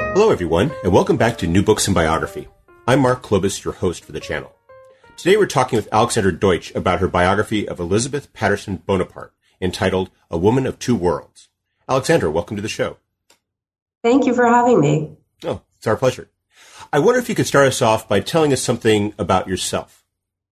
Hello, everyone, and welcome back to New Books in Biography. I'm Mark Klobus, your host for the channel. Today we're talking with Alexandra Deutsch about her biography of Elizabeth Patterson Bonaparte, entitled A Woman of Two Worlds. Alexandra, welcome to the show. Thank you for having me. Oh, it's our pleasure. I wonder if you could start us off by telling us something about yourself.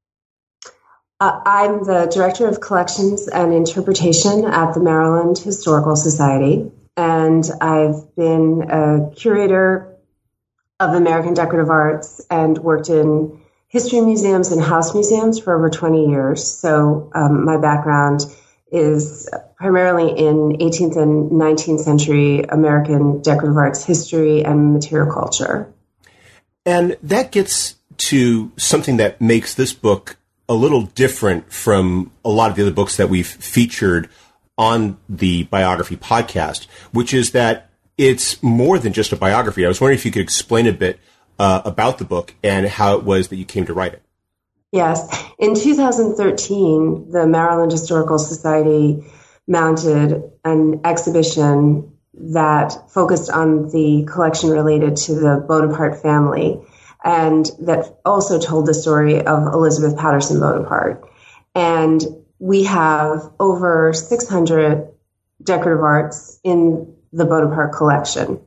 I'm the Director of Collections and Interpretation at the Maryland Historical Society, and I've been a curator of American decorative arts and worked in history museums and house museums for over 20 years. So my background is primarily in 18th and 19th century American decorative arts history and material culture. And that gets to something that makes this book a little different from a lot of the other books that we've featured on the biography podcast, which is that it's more than just a biography. I was wondering if you could explain a bit about the book and how it was that you came to write it. Yes. In 2013, the Maryland Historical Society mounted an exhibition that focused on the collection related to the Bonaparte family, and that also told the story of Elizabeth Patterson Bonaparte. And we have over 600 decorative arts in the Bonaparte collection.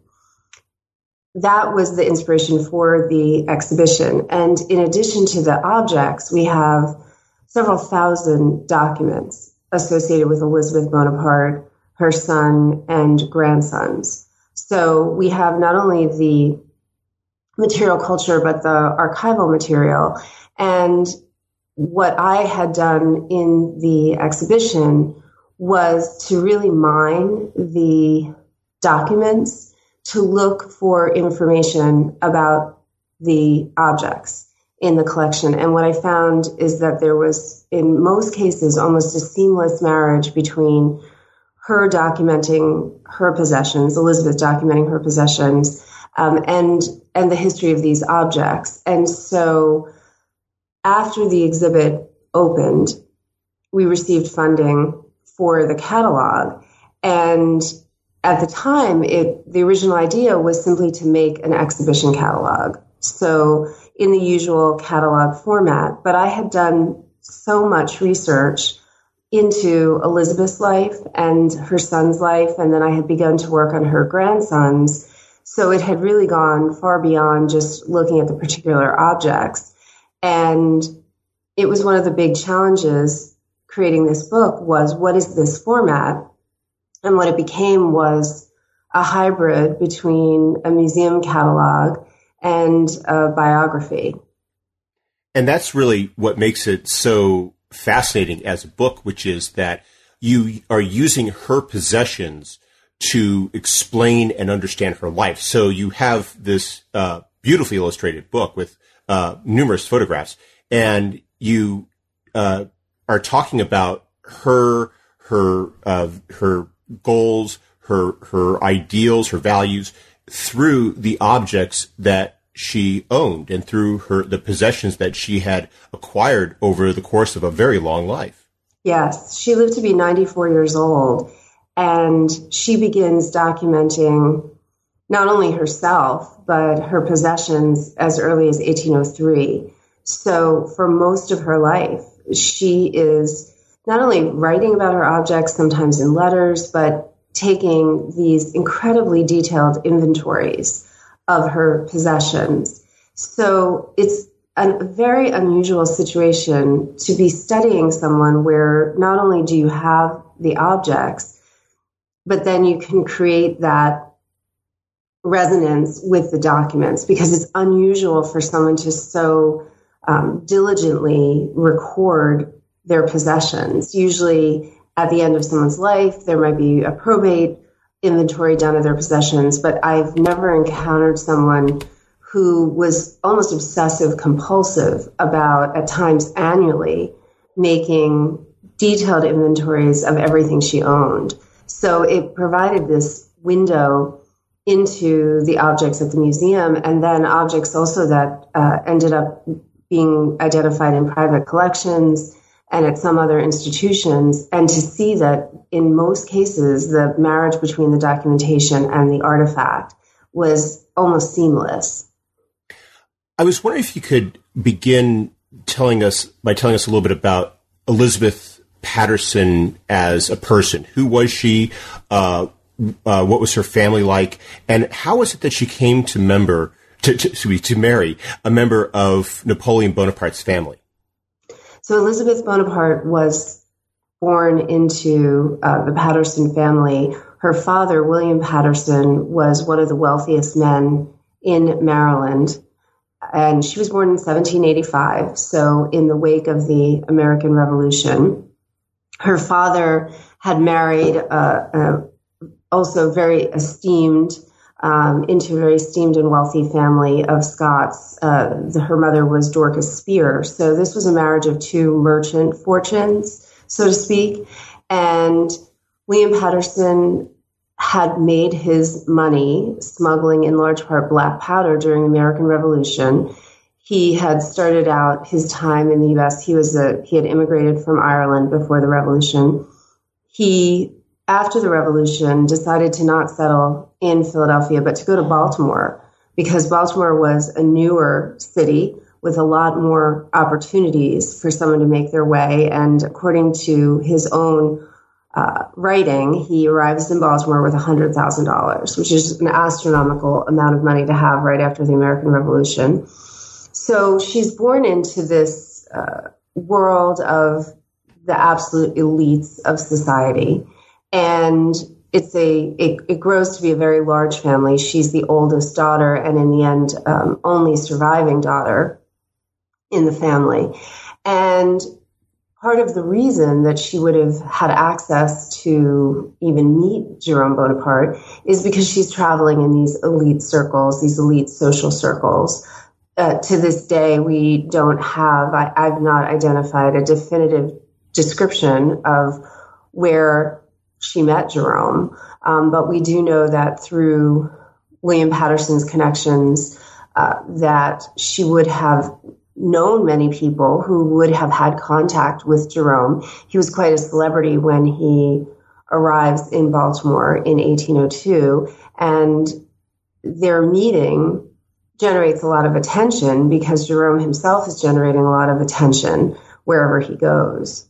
That was the inspiration for the exhibition. And in addition to the objects, we have several thousand documents associated with Elizabeth Bonaparte, her son, and grandsons. So we have not only the material culture, but the archival material. And what I had done in the exhibition was to really mine the documents to look for information about the objects in the collection. And what I found is that there was, in most cases, almost a seamless marriage between her documenting her possessions, Elizabeth documenting her possessions, and the history of these objects. And so after the exhibit opened, we received funding for the catalog. And at the time, the original idea was simply to make an exhibition catalog. So in the usual catalog format, but I had done so much research into Elizabeth's life and her son's life, and then I had begun to work on her grandsons. So it had really gone far beyond just looking at the particular objects. And it was one of the big challenges creating this book was, what is this format? And what it became was a hybrid between a museum catalog and a biography. And that's really what makes it so fascinating as a book, which is that you are using her possessions to explain and understand her life. So you have this beautifully illustrated book with numerous photographs, and you are talking about her goals, her ideals, her values through the objects that she owned and through the possessions that she had acquired over the course of a very long life. Yes, she lived to be 94 years old, and she begins documenting not only herself, but her possessions as early as 1803. So for most of her life, she is not only writing about her objects, sometimes in letters, but taking these incredibly detailed inventories of her possessions. So it's a very unusual situation to be studying someone where not only do you have the objects, but then you can create that resonance with the documents, because it's unusual for someone to so diligently record their possessions. Usually at the end of someone's life, there might be a probate inventory done of their possessions, but I've never encountered someone who was almost obsessive compulsive about, at times annually, making detailed inventories of everything she owned. So it provided this window into the objects at the museum, and then objects also that ended up being identified in private collections and at some other institutions, and to see that in most cases, the marriage between the documentation and the artifact was almost seamless. I was wondering if you could begin telling us a little bit about Elizabeth Patterson as a person. Who was she? What was her family like? And how was it that she came to marry a member of Napoleon Bonaparte's family? So Elizabeth Bonaparte was born into the Patterson family. Her father, William Patterson, was one of the wealthiest men in Maryland. And she was born in 1785, so in the wake of the American Revolution. Her father had married also very esteemed, into a very esteemed and wealthy family of Scots. Her mother was Dorcas Spear. So this was a marriage of two merchant fortunes, so to speak. And William Patterson had made his money smuggling in large part black powder during the American Revolution. He had started out his time in the U.S. He had immigrated from Ireland before the Revolution. He, after the Revolution, decided to not settle in Philadelphia, but to go to Baltimore, because Baltimore was a newer city with a lot more opportunities for someone to make their way. And according to his own writing, he arrives in Baltimore with $100,000, which is an astronomical amount of money to have right after the American Revolution. So she's born into this world of the absolute elites of society, and it grows to be a very large family. She's the oldest daughter, and in the end, only surviving daughter in the family. And part of the reason that she would have had access to even meet Jerome Bonaparte is because she's traveling in these elite circles, these elite social circles. To this day, we don't have, I've not identified a definitive description of where she met Jerome. But we do know that through William Patterson's connections, that she would have known many people who would have had contact with Jerome. He was quite a celebrity when he arrives in Baltimore in 1802, and their meeting generates a lot of attention because Jerome himself is generating a lot of attention wherever he goes.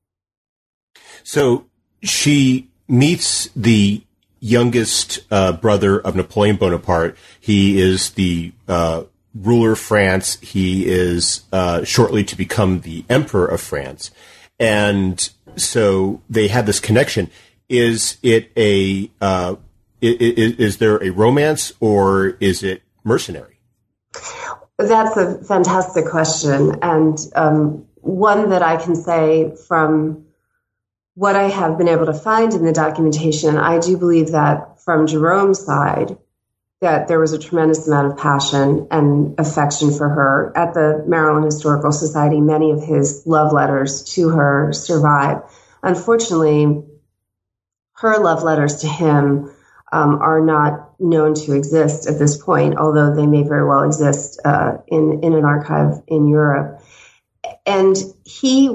So she meets the youngest brother of Napoleon Bonaparte. He is the ruler of France. He is shortly to become the emperor of France. And so they have this connection. Is it is there a romance, or is it mercenary? That's a fantastic question, and one that I can say from what I have been able to find in the documentation. I do believe that from Jerome's side, that there was a tremendous amount of passion and affection for her. At the Maryland Historical Society, many of his love letters to her survive. Unfortunately, her love letters to him are not known to exist at this point, although they may very well exist in an archive in Europe. And he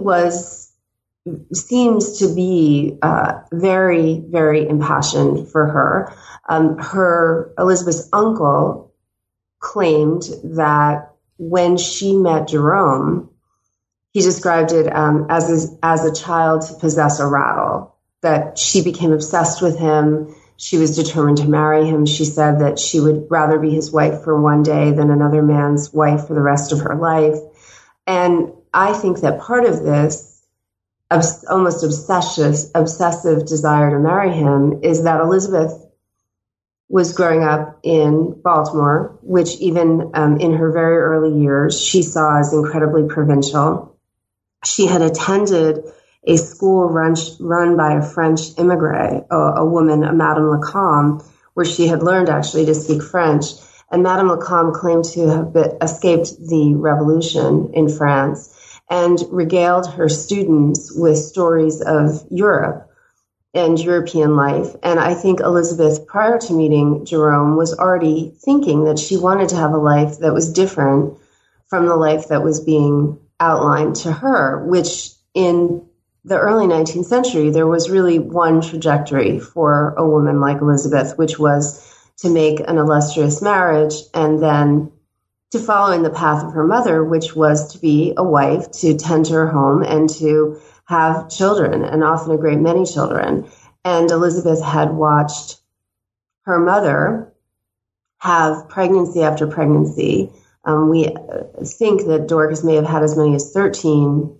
seems to be very, very impassioned for her. Her Elizabeth's uncle claimed that when she met Jerome, he described it as a child to possess a rattle, that she became obsessed with him. She was determined to marry him. She said that she would rather be his wife for one day than another man's wife for the rest of her life. And I think that part of this almost obsessive desire to marry him is that Elizabeth was growing up in Baltimore, which even in her very early years, she saw as incredibly provincial. She had attended a school run by a French immigrant, a woman, Madame Lacombe, where she had learned actually to speak French. And Madame Lacombe claimed to have escaped the revolution in France and regaled her students with stories of Europe and European life. And I think Elizabeth, prior to meeting Jerome, was already thinking that she wanted to have a life that was different from the life that was being outlined to her, which in the early 19th century, there was really one trajectory for a woman like Elizabeth, which was to make an illustrious marriage and then to follow in the path of her mother, which was to be a wife, to tend to her home and to have children, and often a great many children. And Elizabeth had watched her mother have pregnancy after pregnancy. We think that Dorcas may have had as many as 13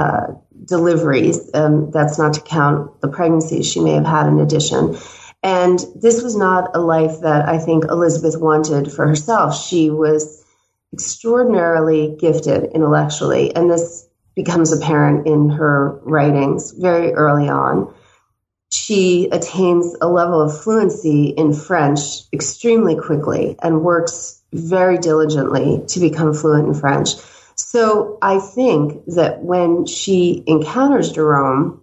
deliveries. That's not to count the pregnancies she may have had in addition. And this was not a life that I think Elizabeth wanted for herself. She was extraordinarily gifted intellectually, and this becomes apparent in her writings very early on. She attains a level of fluency in French extremely quickly and works very diligently to become fluent in French. So I think that when she encounters Jerome,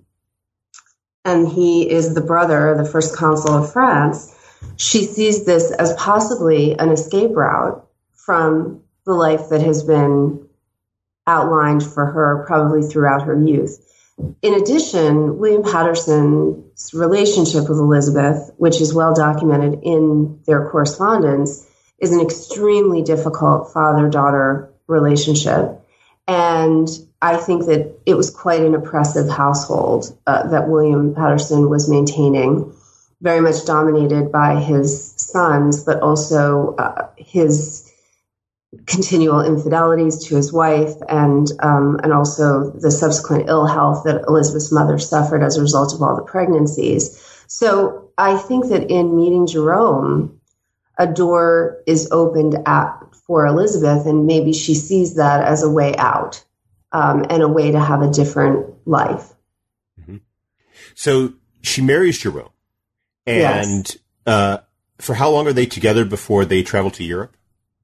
and he is the brother, the first consul of France, she sees this as possibly an escape route from the life that has been outlined for her probably throughout her youth. In addition, William Paterson's relationship with Elizabeth, which is well documented in their correspondence, is an extremely difficult father-daughter relationship. And I think that it was quite an oppressive household that William Paterson was maintaining, very much dominated by his sons, but also his continual infidelities to his wife, and also the subsequent ill health that Elizabeth's mother suffered as a result of all the pregnancies. So I think that in meeting Jerome, a door is opened for Elizabeth, and maybe she sees that as a way out and a way to have a different life. Mm-hmm. So she marries Jerome, and yes. For how long are they together before they travel to Europe?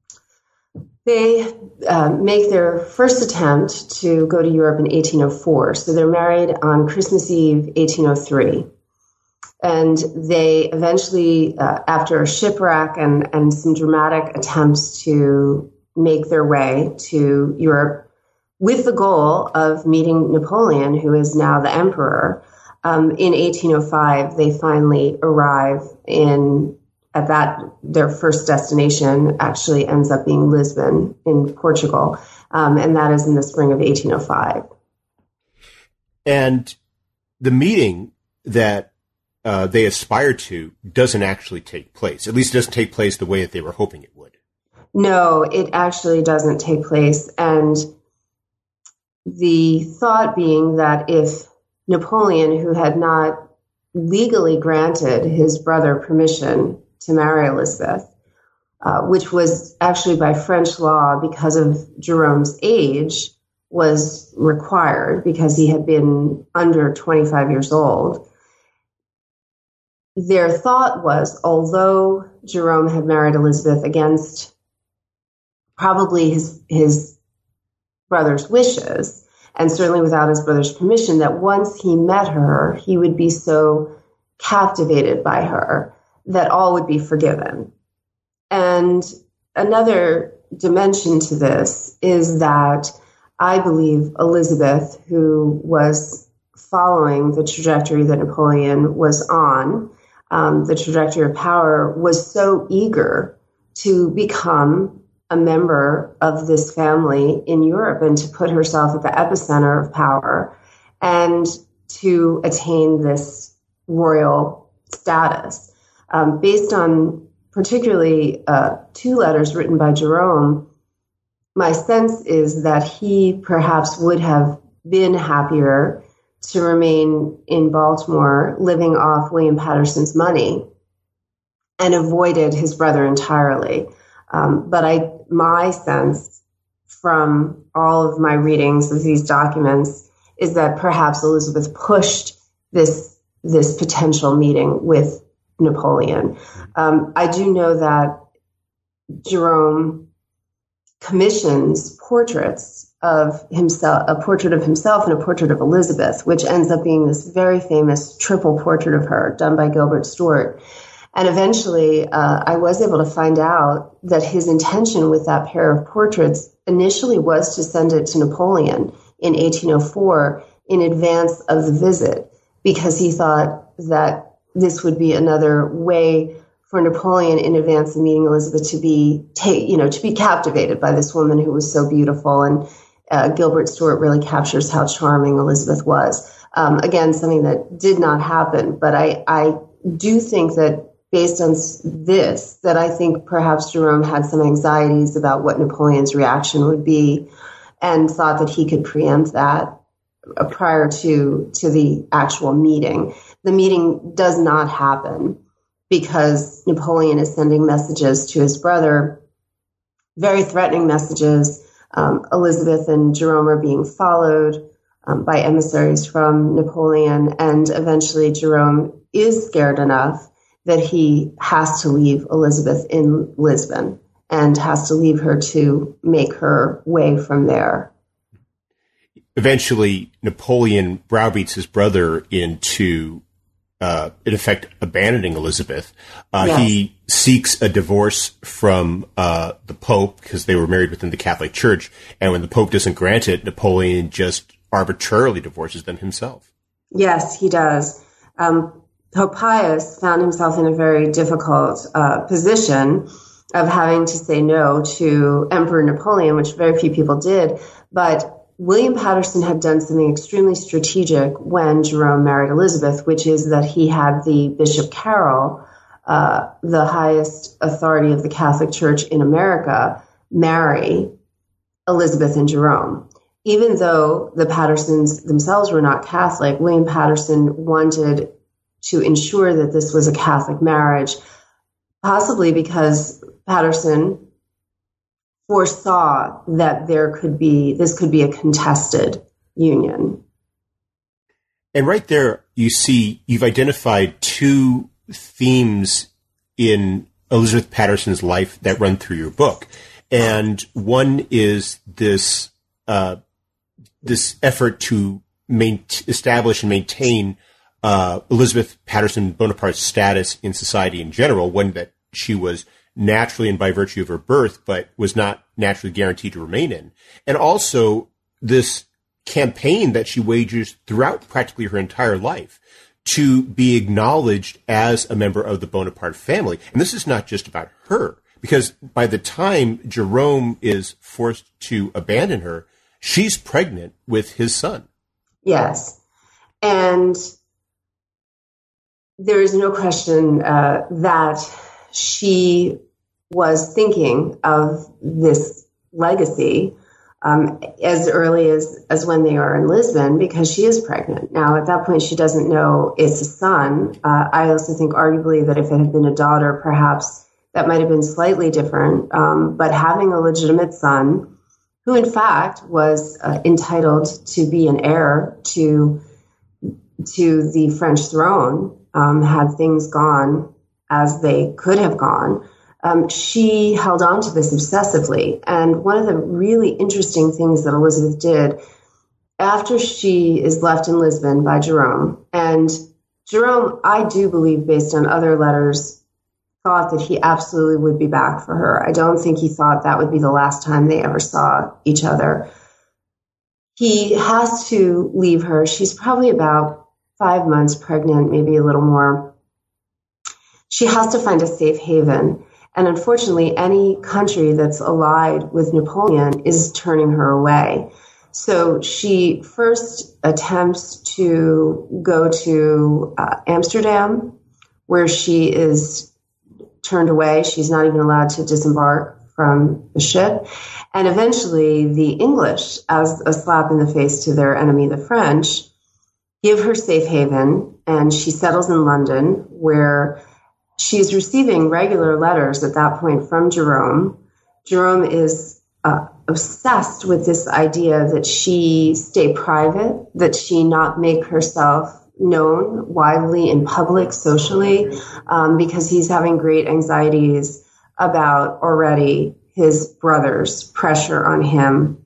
They make their first attempt to go to Europe in 1804. So they're married on Christmas Eve, 1803. And they eventually, after a shipwreck and some dramatic attempts to make their way to Europe with the goal of meeting Napoleon, who is now the emperor, in 1805, they finally arrive their first destination actually ends up being Lisbon in Portugal. And that is in the spring of 1805. And the meeting that they aspire to doesn't actually take place. At least it doesn't take place the way that they were hoping it would. No, it actually doesn't take place. And the thought being that if Napoleon, who had not legally granted his brother permission to marry Elizabeth, which was actually by French law because of Jerome's age, was required because he had been under 25 years old. Their thought was, although Jerome had married Elizabeth against probably his brother's wishes, and certainly without his brother's permission, that once he met her, he would be so captivated by her that all would be forgiven. And another dimension to this is that I believe Elizabeth, who was following the trajectory that Napoleon was on, the trajectory of power, was so eager to become a member of this family in Europe and to put herself at the epicenter of power and to attain this royal status. Based on particularly 2 letters written by Jerome, my sense is that he perhaps would have been happier to remain in Baltimore living off William Paterson's money and avoided his brother entirely. But my sense from all of my readings of these documents is that perhaps Elizabeth pushed this potential meeting with Napoleon. I do know that Jerome commissions portraits of himself, a portrait of himself and a portrait of Elizabeth, which ends up being this very famous triple portrait of her done by Gilbert Stuart. And eventually, I was able to find out that his intention with that pair of portraits initially was to send it to Napoleon in 1804 in advance of the visit, because he thought that this would be another way for Napoleon in advance of meeting Elizabeth to be captivated by this woman who was so beautiful. And Gilbert Stuart really captures how charming Elizabeth was. Again, something that did not happen, but I do think that based on this, that I think perhaps Jerome had some anxieties about what Napoleon's reaction would be and thought that he could preempt that prior to the actual meeting. The meeting does not happen because Napoleon is sending messages to his brother, very threatening messages. Elizabeth and Jerome are being followed by emissaries from Napoleon, and eventually Jerome is scared enough that he has to leave Elizabeth in Lisbon and has to leave her to make her way from there. Eventually, Napoleon browbeats his brother into, in effect, abandoning Elizabeth. Yes. He seeks a divorce from the Pope because they were married within the Catholic Church. And when the Pope doesn't grant it, Napoleon just arbitrarily divorces them himself. Yes, he does. Pope Pius found himself in a very difficult position of having to say no to Emperor Napoleon, which very few people did. But William Paterson had done something extremely strategic when Jerome married Elizabeth, which is that he had the Bishop Carroll, the highest authority of the Catholic Church in America, marry Elizabeth and Jerome. Even though the Pattersons themselves were not Catholic, William Paterson wanted to ensure that this was a Catholic marriage, possibly because Paterson foresaw that this could be a contested union. And right there, you see, you've identified two themes in Elizabeth Patterson's life that run through your book. And one is this effort to establish and maintain Elizabeth Patterson Bonaparte's status in society in general, one that she was naturally and by virtue of her birth, but was not naturally guaranteed to remain in. And also this campaign that she wages throughout practically her entire life to be acknowledged as a member of the Bonaparte family. And this is not just about her, because by the time Jerome is forced to abandon her, she's pregnant with his son. Yes. And there is no question that she was thinking of this legacy as early as when they are in Lisbon, because she is pregnant. Now, at that point, she doesn't know it's a son. I also think arguably that if it had been a daughter, perhaps that might have been slightly different. But having a legitimate son, who in fact was entitled to be an heir to the French throne, had things gone as they could have gone, she held on to this obsessively. And one of the really interesting things that Elizabeth did after she is left in Lisbon by Jerome, and Jerome, I do believe, based on other letters, thought that he absolutely would be back for her. I don't think he thought that would be the last time they ever saw each other. He has to leave her. She's probably about 5 months pregnant, maybe a little more. She has to find a safe haven. And unfortunately, any country that's allied with Napoleon is turning her away. So she first attempts to go to Amsterdam, where she is turned away. She's not even allowed to disembark from the ship. And eventually the English, as a slap in the face to their enemy, the French, give her safe haven, and she settles in London, where she's receiving regular letters at that point from Jerome. Jerome is obsessed with this idea that she stay private, that she not make herself known widely in public, socially, because he's having great anxieties about already his brother's pressure on him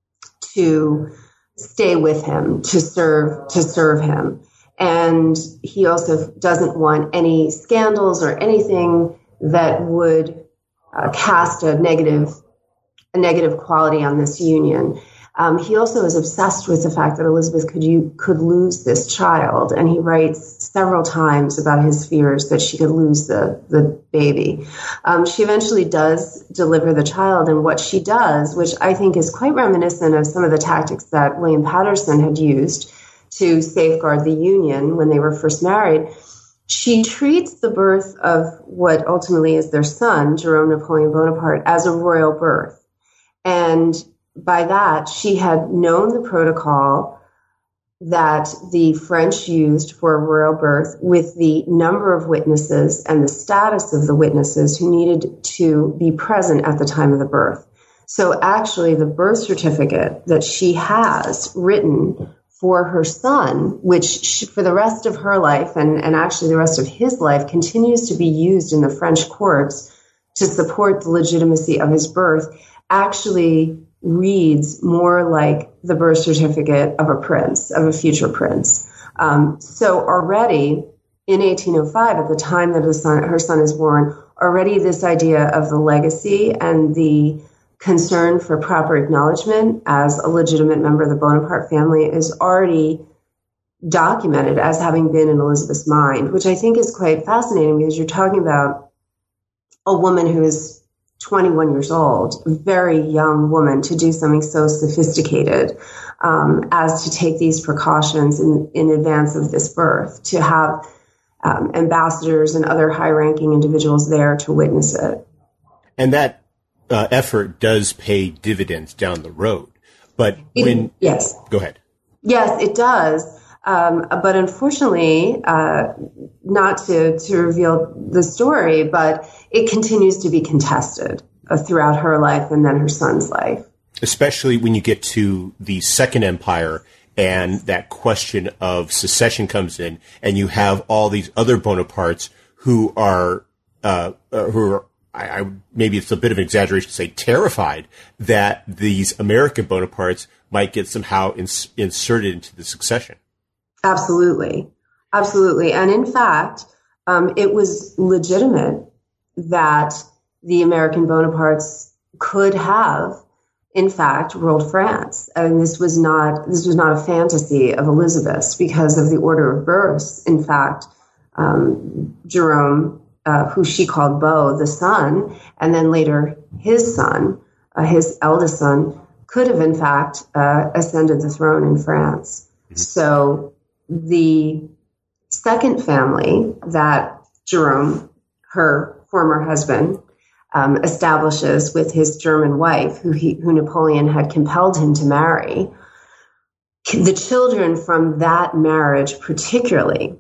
to stay with him, to serve him. And he also doesn't want any scandals or anything that would cast a negative quality on this union. He also is obsessed with the fact that Elizabeth could lose this child, and he writes several times about his fears that she could lose the baby. She eventually does deliver the child, and what she does, which I think is quite reminiscent of some of the tactics that William Patterson had used to safeguard the union when they were first married, she treats the birth of what ultimately is their son, Jerome Napoleon Bonaparte, as a royal birth. And by that, she had known the protocol that the French used for a royal birth with the number of witnesses and the status of the witnesses who needed to be present at the time of the birth. So actually, the birth certificate that she has written for her son, which for the rest of her life and actually the rest of his life continues to be used in the French courts to support the legitimacy of his birth, actually reads more like the birth certificate of a prince, of a future prince. So already in 1805, at the time that her son is born, already this idea of the legacy and the concern for proper acknowledgement as a legitimate member of the Bonaparte family is already documented as having been in Elizabeth's mind, which I think is quite fascinating because you're talking about a woman who is 21 years old, a very young woman, to do something so sophisticated as to take these precautions in advance of this birth, to have ambassadors and other high-ranking individuals there to witness it. And that effort does pay dividends down the road. But yes. Go ahead. Yes, it does. But unfortunately, not to reveal the story, but it continues to be contested throughout her life and then her son's life. Especially when you get to the Second Empire and that question of secession comes in, and you have all these other Bonapartes who are maybe it's a bit of an exaggeration to say terrified that these American Bonapartes might get somehow inserted into the succession. Absolutely. Absolutely. And in fact, it was legitimate that the American Bonapartes could have, in fact, ruled France. And this was not a fantasy of Elizabeth's because of the order of births. In fact, Jerome, who she called Beau, the son, and then later his son, his eldest son, could have, in fact, ascended the throne in France. Mm-hmm. So the second family that Jerome, her former husband, establishes with his German wife, who Napoleon had compelled him to marry, the children from that marriage particularly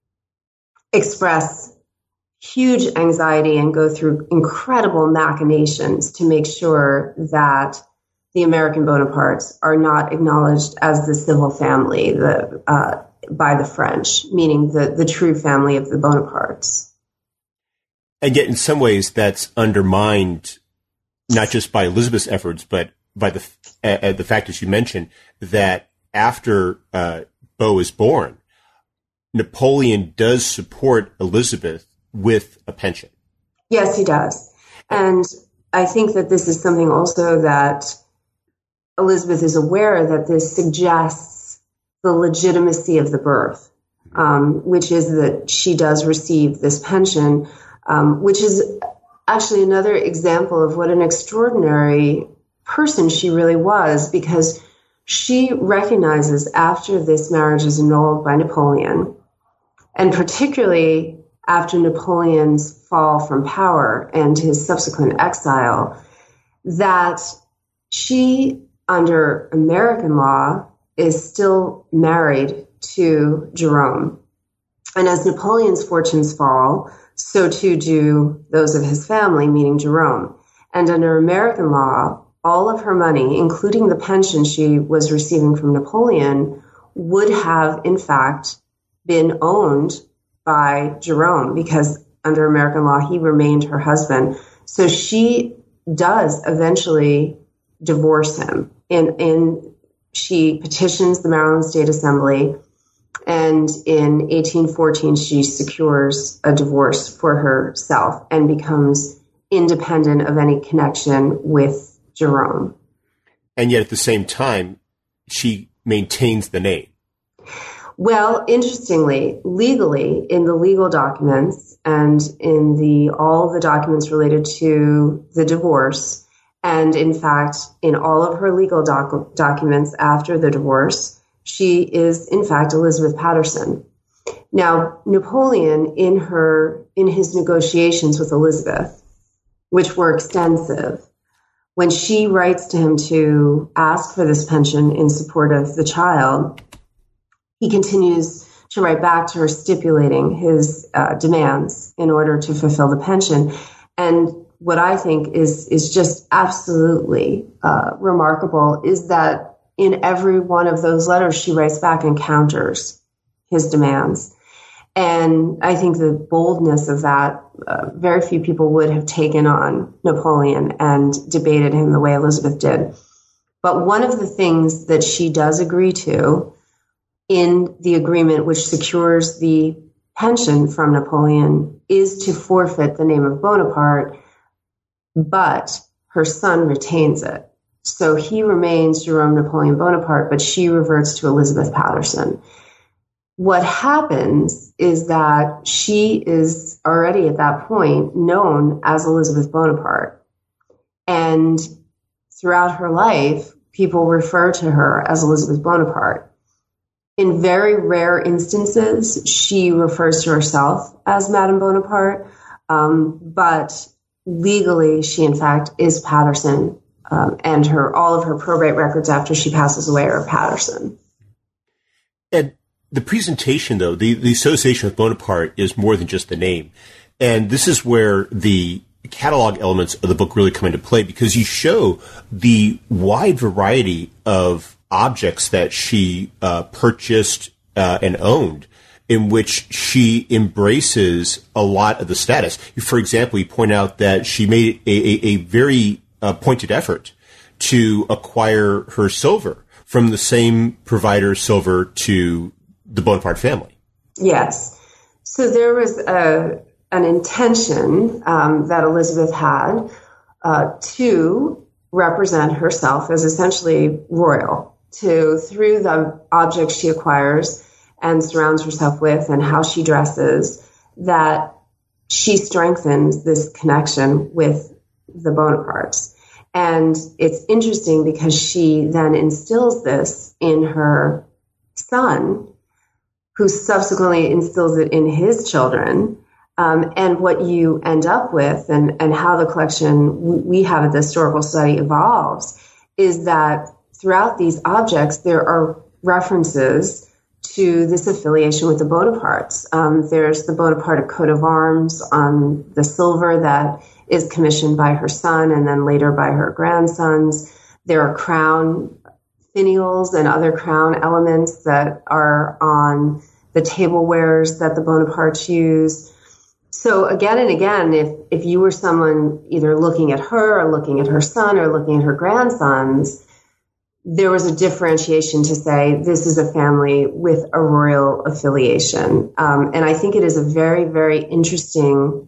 express huge anxiety and go through incredible machinations to make sure that the American Bonapartes are not acknowledged as the civil family by the French, meaning the true family of the Bonapartes. And yet, in some ways, that's undermined not just by Elizabeth's efforts, but by the fact, as you mentioned, that after Beau is born, Napoleon does support Elizabeth with a pension. Yes, he does. And I think that this is something also that Elizabeth is aware that this suggests the legitimacy of the birth, which is that she does receive this pension, which is actually another example of what an extraordinary person she really was, because she recognizes after this marriage is annulled by Napoleon, and particularly after Napoleon's fall from power and his subsequent exile, that she, under American law, is still married to Jerome. And as Napoleon's fortunes fall, so too do those of his family, meaning Jerome. And under American law, all of her money, including the pension she was receiving from Napoleon, would have, in fact, been owned by Jerome, because under American law, he remained her husband. So she does eventually divorce him. And she petitions the Maryland State Assembly, and in 1814, she secures a divorce for herself and becomes independent of any connection with Jerome. And yet at the same time, she maintains the name. Well, interestingly, legally, in the legal documents and in all the documents related to the divorce, and in fact, in all of her legal documents after the divorce, she is in fact Elizabeth Patterson. Now, Napoleon, in his negotiations with Elizabeth, which were extensive, when she writes to him to ask for this pension in support of the child, he continues to write back to her stipulating his demands in order to fulfill the pension. And what I think is just absolutely remarkable is that in every one of those letters, she writes back and counters his demands. And I think the boldness of that, very few people would have taken on Napoleon and debated him the way Elizabeth did. But one of the things that she does agree to in the agreement which secures the pension from Napoleon is to forfeit the name of Bonaparte, but her son retains it. So he remains Jerome Napoleon Bonaparte, but she reverts to Elizabeth Patterson. What happens is that she is already at that point known as Elizabeth Bonaparte. And throughout her life, people refer to her as Elizabeth Bonaparte. In very rare instances, she refers to herself as Madame Bonaparte, but legally, she in fact is Patterson, and all of her probate records after she passes away are Patterson. And the presentation, though, the association with Bonaparte is more than just the name. And this is where the catalog elements of the book really come into play, because you show the wide variety of objects that she purchased and owned, in which she embraces a lot of the status. For example, you point out that she made a very pointed effort to acquire her silver from the same provider silver to the Bonaparte family. Yes. So there was an intention that Elizabeth had to represent herself as essentially royal, through the objects she acquires and surrounds herself with and how she dresses, that she strengthens this connection with the Bonapartes. And it's interesting because she then instills this in her son, who subsequently instills it in his children. And what you end up with and how the collection we have at the Historical Society evolves is that throughout these objects, there are references to this affiliation with the Bonapartes. There's the Bonaparte coat of arms on the silver that is commissioned by her son and then later by her grandsons. There are crown finials and other crown elements that are on the tablewares that the Bonapartes use. So again and again, if you were someone either looking at her or looking at her son or looking at her grandsons, there was a differentiation to say this is a family with a royal affiliation. And I think it is a very, very interesting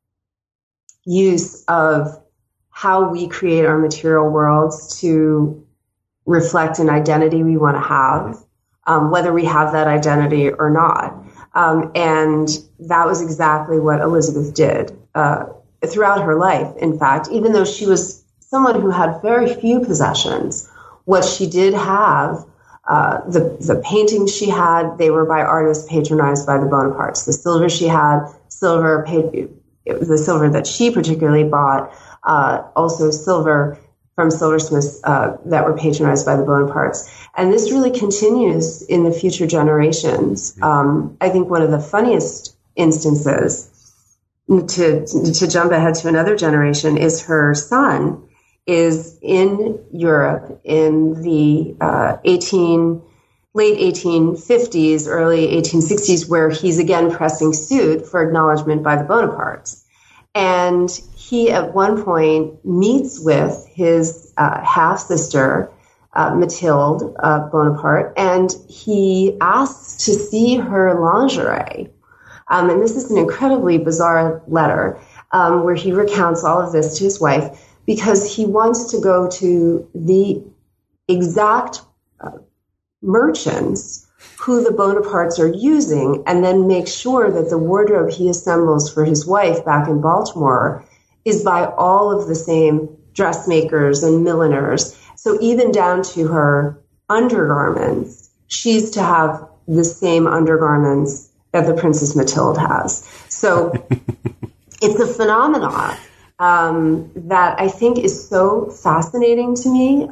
use of how we create our material worlds to reflect an identity we want to have, whether we have that identity or not. And that was exactly what Elizabeth did throughout her life. In fact, even though she was someone who had very few possessions, what she did have, the paintings she had, they were by artists patronized by the Bonapartes. The silver she had, the silver that she particularly bought, also silver from silversmiths that were patronized by the Bonapartes. And this really continues in the future generations. I think one of the funniest instances, to jump ahead to another generation, is her son is in Europe in the late 1850s, early 1860s, where he's again pressing suit for acknowledgement by the Bonapartes. And he at one point meets with his half-sister, Mathilde Bonaparte, and he asks to see her lingerie. And this is an incredibly bizarre letter where he recounts all of this to his wife, because he wants to go to the exact merchants who the Bonapartes are using, and then make sure that the wardrobe he assembles for his wife back in Baltimore is by all of the same dressmakers and milliners. So even down to her undergarments, she's to have the same undergarments that the Princess Mathilde has. So it's a phenomenon that I think is so fascinating to me.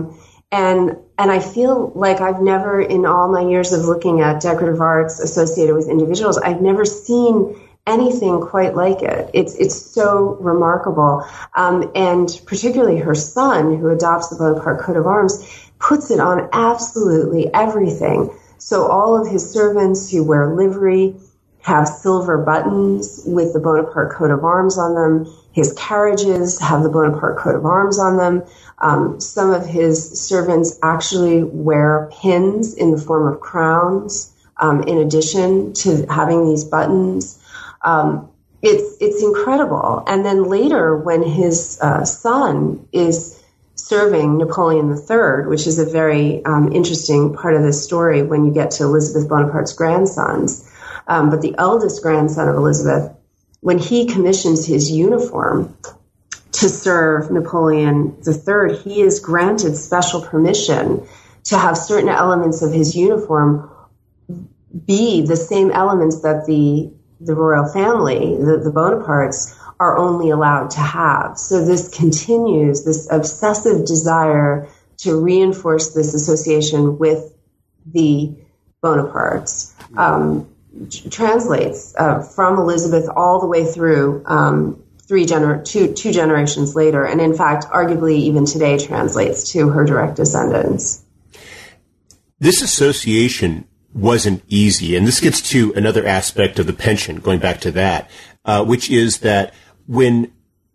And I feel like I've never, in all my years of looking at decorative arts associated with individuals, I've never seen anything quite like it. It's so remarkable. And particularly her son, who adopts the Bonaparte coat of arms, puts it on absolutely everything. So all of his servants who wear livery have silver buttons with the Bonaparte coat of arms on them. His carriages have the Bonaparte coat of arms on them. Some of his servants actually wear pins in the form of crowns, in addition to having these buttons. It's incredible. And then later, when his son is serving Napoleon III, which is a very interesting part of this story when you get to Elizabeth Bonaparte's grandsons, but the eldest grandson of Elizabeth, when he commissions his uniform to serve Napoleon III, he is granted special permission to have certain elements of his uniform be the same elements that the royal family, the Bonapartes, are only allowed to have. So this continues, this obsessive desire to reinforce this association with the Bonapartes. Translates from Elizabeth all the way through two generations later, and in fact, arguably even today translates to her direct descendants. This association wasn't easy, and this gets to another aspect of the pension, going back to that, which is that when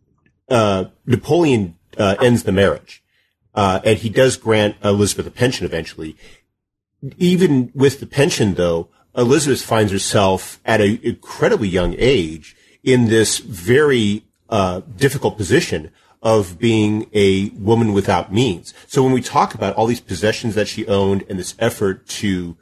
Napoleon ends the marriage, and he does grant Elizabeth a pension eventually, even with the pension, though, Elizabeth finds herself at an incredibly young age in this very difficult position of being a woman without means. So when we talk about all these possessions that she owned and this effort to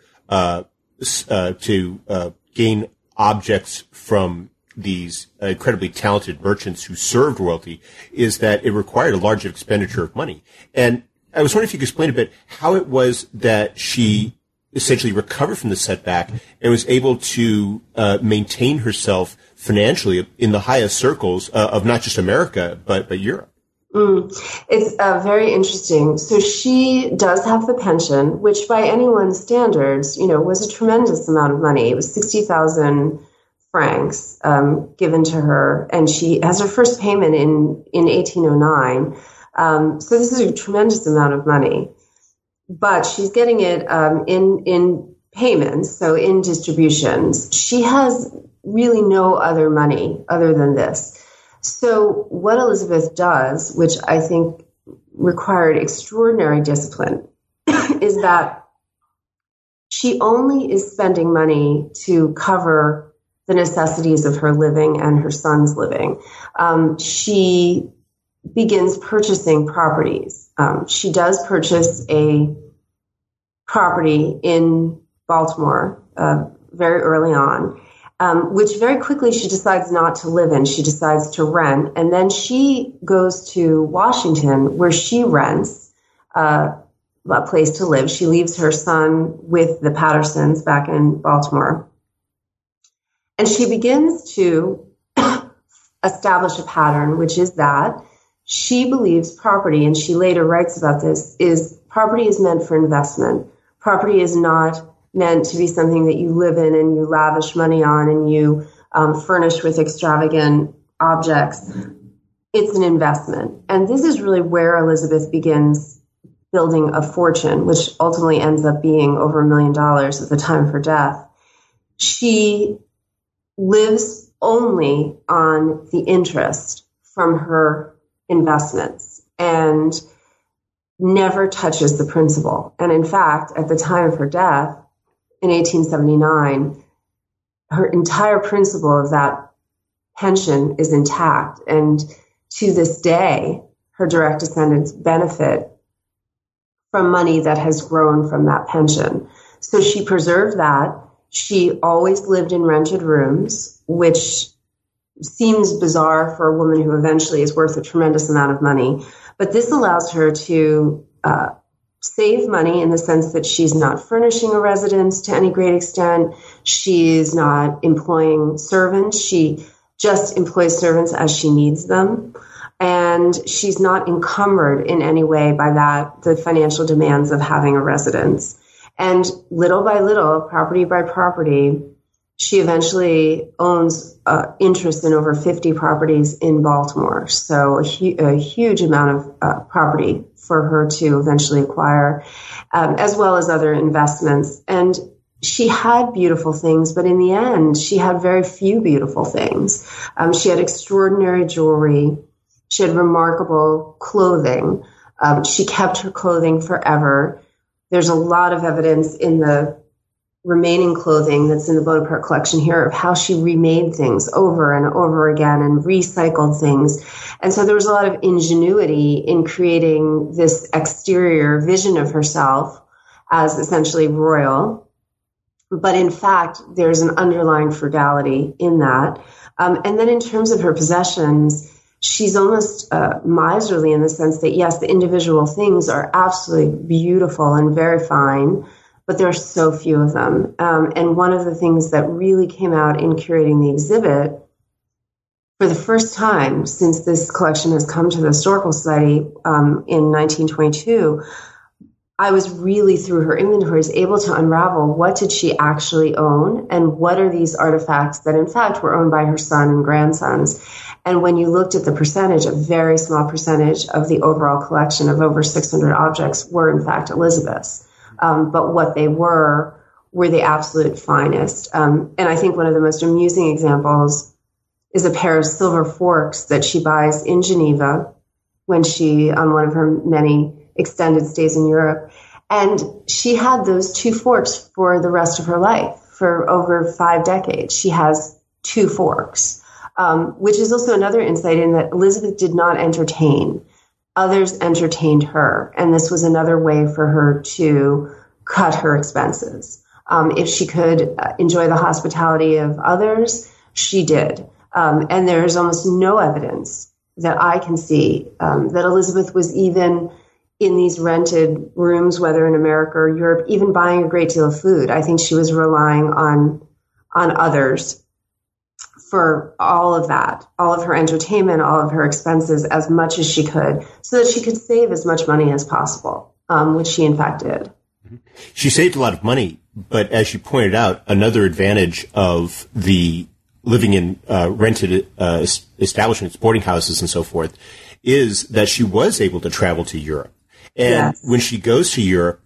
gain objects from these incredibly talented merchants who served royalty, is that it required a large expenditure of money. And I was wondering if you could explain a bit how it was that she essentially recovered from the setback and was able to maintain herself financially in the highest circles of not just America, but Europe. It's very interesting. So she does have the pension, which by anyone's standards, was a tremendous amount of money. It was 60,000 francs given to her, and she has her first payment in 1809. So this is a tremendous amount of money. But she's getting it in payments, so in distributions. She has really no other money other than this. So what Elizabeth does, which I think required extraordinary discipline, is that she only is spending money to cover the necessities of her living and her son's living. She begins purchasing properties. She does purchase a property in Baltimore very early on, which very quickly she decides not to live in. She decides to rent. And then she goes to Washington, where she rents a place to live. She leaves her son with the Pattersons back in Baltimore. And she begins to establish a pattern, which is that she believes property, and she later writes about this, is property is meant for investment. Property is not meant to be something that you live in and you lavish money on and you furnish with extravagant objects. It's an investment. And this is really where Elizabeth begins building a fortune, which ultimately ends up being over $1 million at the time of her death. She lives only on the interest from her investments and never touches the principal. And in fact, at the time of her death in 1879, her entire principal of that pension is intact. And to this day, her direct descendants benefit from money that has grown from that pension. So she preserved that. She always lived in rented rooms, which seems bizarre for a woman who eventually is worth a tremendous amount of money. But this allows her to save money in the sense that she's not furnishing a residence to any great extent. She's not employing servants. She just employs servants as she needs them. And she's not encumbered in any way by the financial demands of having a residence. And little by little, property by property, she eventually owns interest in over 50 properties in Baltimore. So a huge amount of property for her to eventually acquire, as well as other investments. And she had beautiful things, but in the end, she had very few beautiful things. She had extraordinary jewelry. She had remarkable clothing. She kept her clothing forever. There's a lot of evidence in the remaining clothing that's in the Bonaparte collection here of how she remade things over and over again and recycled things. And so there was a lot of ingenuity in creating this exterior vision of herself as essentially royal. But in fact, there's an underlying frugality in that. And then in terms of her possessions, she's almost miserly in the sense that, yes, the individual things are absolutely beautiful and very fine, but there are so few of them. And one of the things that really came out in curating the exhibit, for the first time since this collection has come to the Historical Society in 1922, I was really, through her inventories, able to unravel what did she actually own and what are these artifacts that, in fact, were owned by her son and grandsons. And when you looked at the percentage, a very small percentage of the overall collection of over 600 objects were, in fact, Elizabeth's. But what they were the absolute finest. And I think one of the most amusing examples is a pair of silver forks that she buys in Geneva when on one of her many extended stays in Europe. And she had those two forks for the rest of her life. For over 5 decades, she has 2 forks, which is also another insight in that Elizabeth did not entertain. Others entertained her, and this was another way for her to cut her expenses. If she could enjoy the hospitality of others, she did. And there's almost no evidence that I can see that Elizabeth was even in these rented rooms, whether in America or Europe, even buying a great deal of food. I think she was relying on others for all of that, all of her entertainment, all of her expenses, as much as she could, so that she could save as much money as possible, which she in fact did. She saved a lot of money, but as you pointed out, another advantage of the living in rented establishments, boarding houses and so forth, is that she was able to travel to Europe. And yes, when she goes to Europe,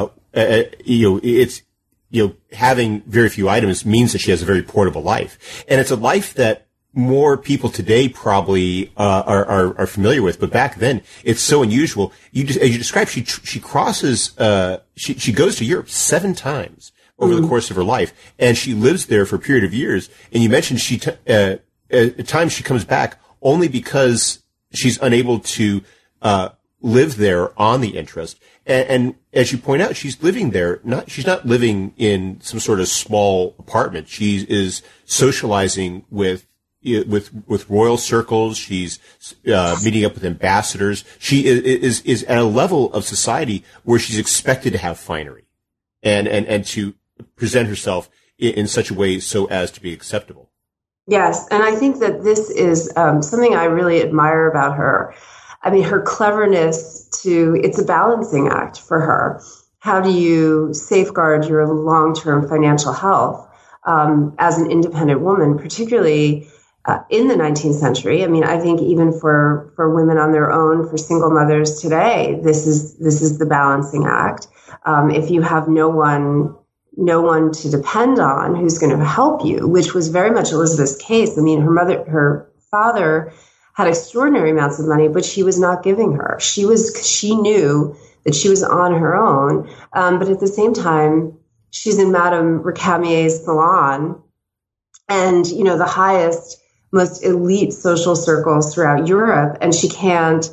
it's, having very few items means that she has a very portable life. And it's a life that more people today probably are familiar with, but back then it's so unusual. As you described, she crosses, she goes to Europe 7 times over the course of her life, and she lives there for a period of years. And you mentioned at times she comes back only because she's unable to live there on the interest. And as you point out, she's living there. She's not living in some sort of small apartment. She is socializing with royal circles. She's meeting up with ambassadors. She is at a level of society where she's expected to have finery and to present herself in such a way so as to be acceptable. Yes, and I think that this is something I really admire about her. I mean, her cleverness it's a balancing act for her. How do you safeguard your long-term financial health as an independent woman, particularly in the 19th century? I mean, I think even for women on their own, for single mothers today, this is the balancing act. If you have no one to depend on who's going to help you, which was very much Elizabeth's case. I mean, her father had extraordinary amounts of money, but she was not giving her. She knew that she was on her own. But at the same time, she's in Madame Récamier's salon, and, the highest, most elite social circles throughout Europe. And she can't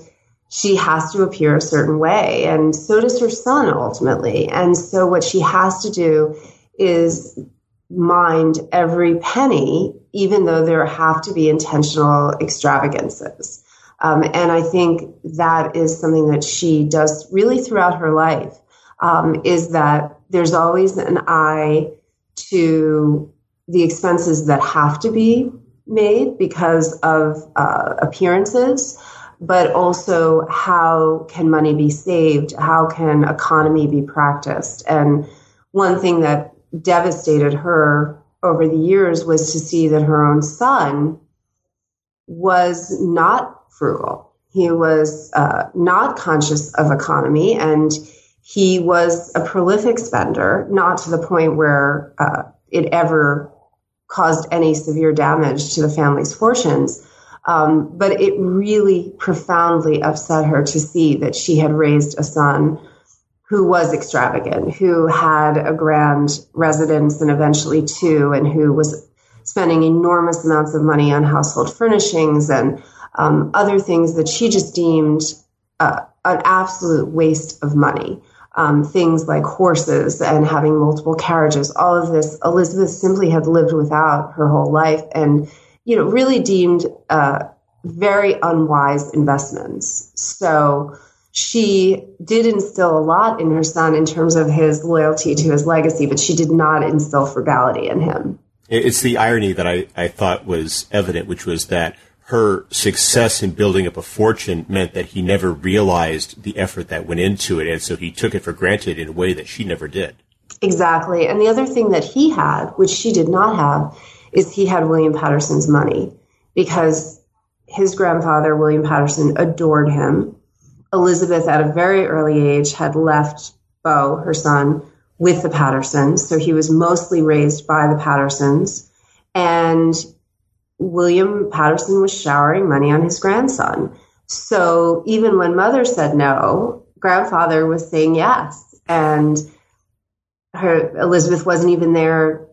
she has to appear a certain way. And so does her son ultimately. And so what she has to do is mind every penny, even though there have to be intentional extravagances. And I think that is something that she does really throughout her life, is that there's always an eye to the expenses that have to be made because of appearances, but also how can money be saved? How can economy be practiced? And one thing that devastated her over the years was to see that her own son was not frugal. He was not conscious of economy, and he was a prolific spender, not to the point where it ever caused any severe damage to the family's fortunes. But it really profoundly upset her to see that she had raised a son who was extravagant, who had a grand residence and eventually two, and who was spending enormous amounts of money on household furnishings and other things that she just deemed an absolute waste of money. Things like horses and having multiple carriages, all of this, Elizabeth simply had lived without her whole life and, really deemed very unwise investments. So she did instill a lot in her son in terms of his loyalty to his legacy, but she did not instill frugality in him. It's the irony that I thought was evident, which was that her success in building up a fortune meant that he never realized the effort that went into it, and so he took it for granted in a way that she never did. Exactly. And the other thing that he had, which she did not have, is he had William Patterson's money, because his grandfather, William Patterson, adored him. Elizabeth, at a very early age, had left Beau, her son, with the Pattersons, so he was mostly raised by the Pattersons. And William Patterson was showering money on his grandson. So even when mother said no, grandfather was saying yes. And Elizabeth wasn't even there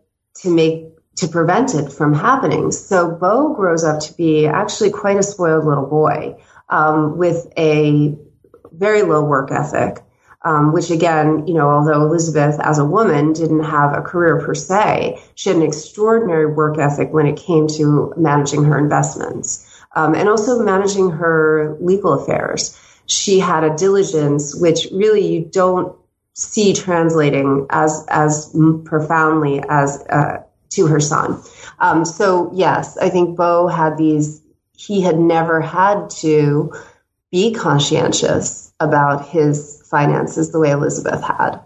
to prevent it from happening. So Beau grows up to be actually quite a spoiled little boy, with a very low work ethic, which again, although Elizabeth as a woman didn't have a career per se, she had an extraordinary work ethic when it came to managing her investments, and also managing her legal affairs. She had a diligence which really you don't see translating as profoundly as to her son. So yes, I think Beau had he had never had to be conscientious about his finances the way Elizabeth had.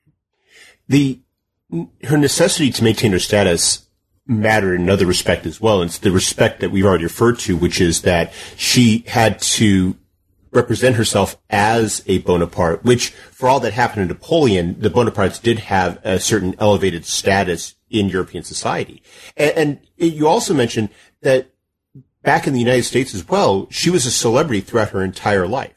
Her necessity to maintain her status mattered in another respect as well. And it's the respect that we've already referred to, which is that she had to represent herself as a Bonaparte, which for all that happened in Napoleon, the Bonapartes did have a certain elevated status in European society. And you also mentioned that back in the United States as well, she was a celebrity throughout her entire life.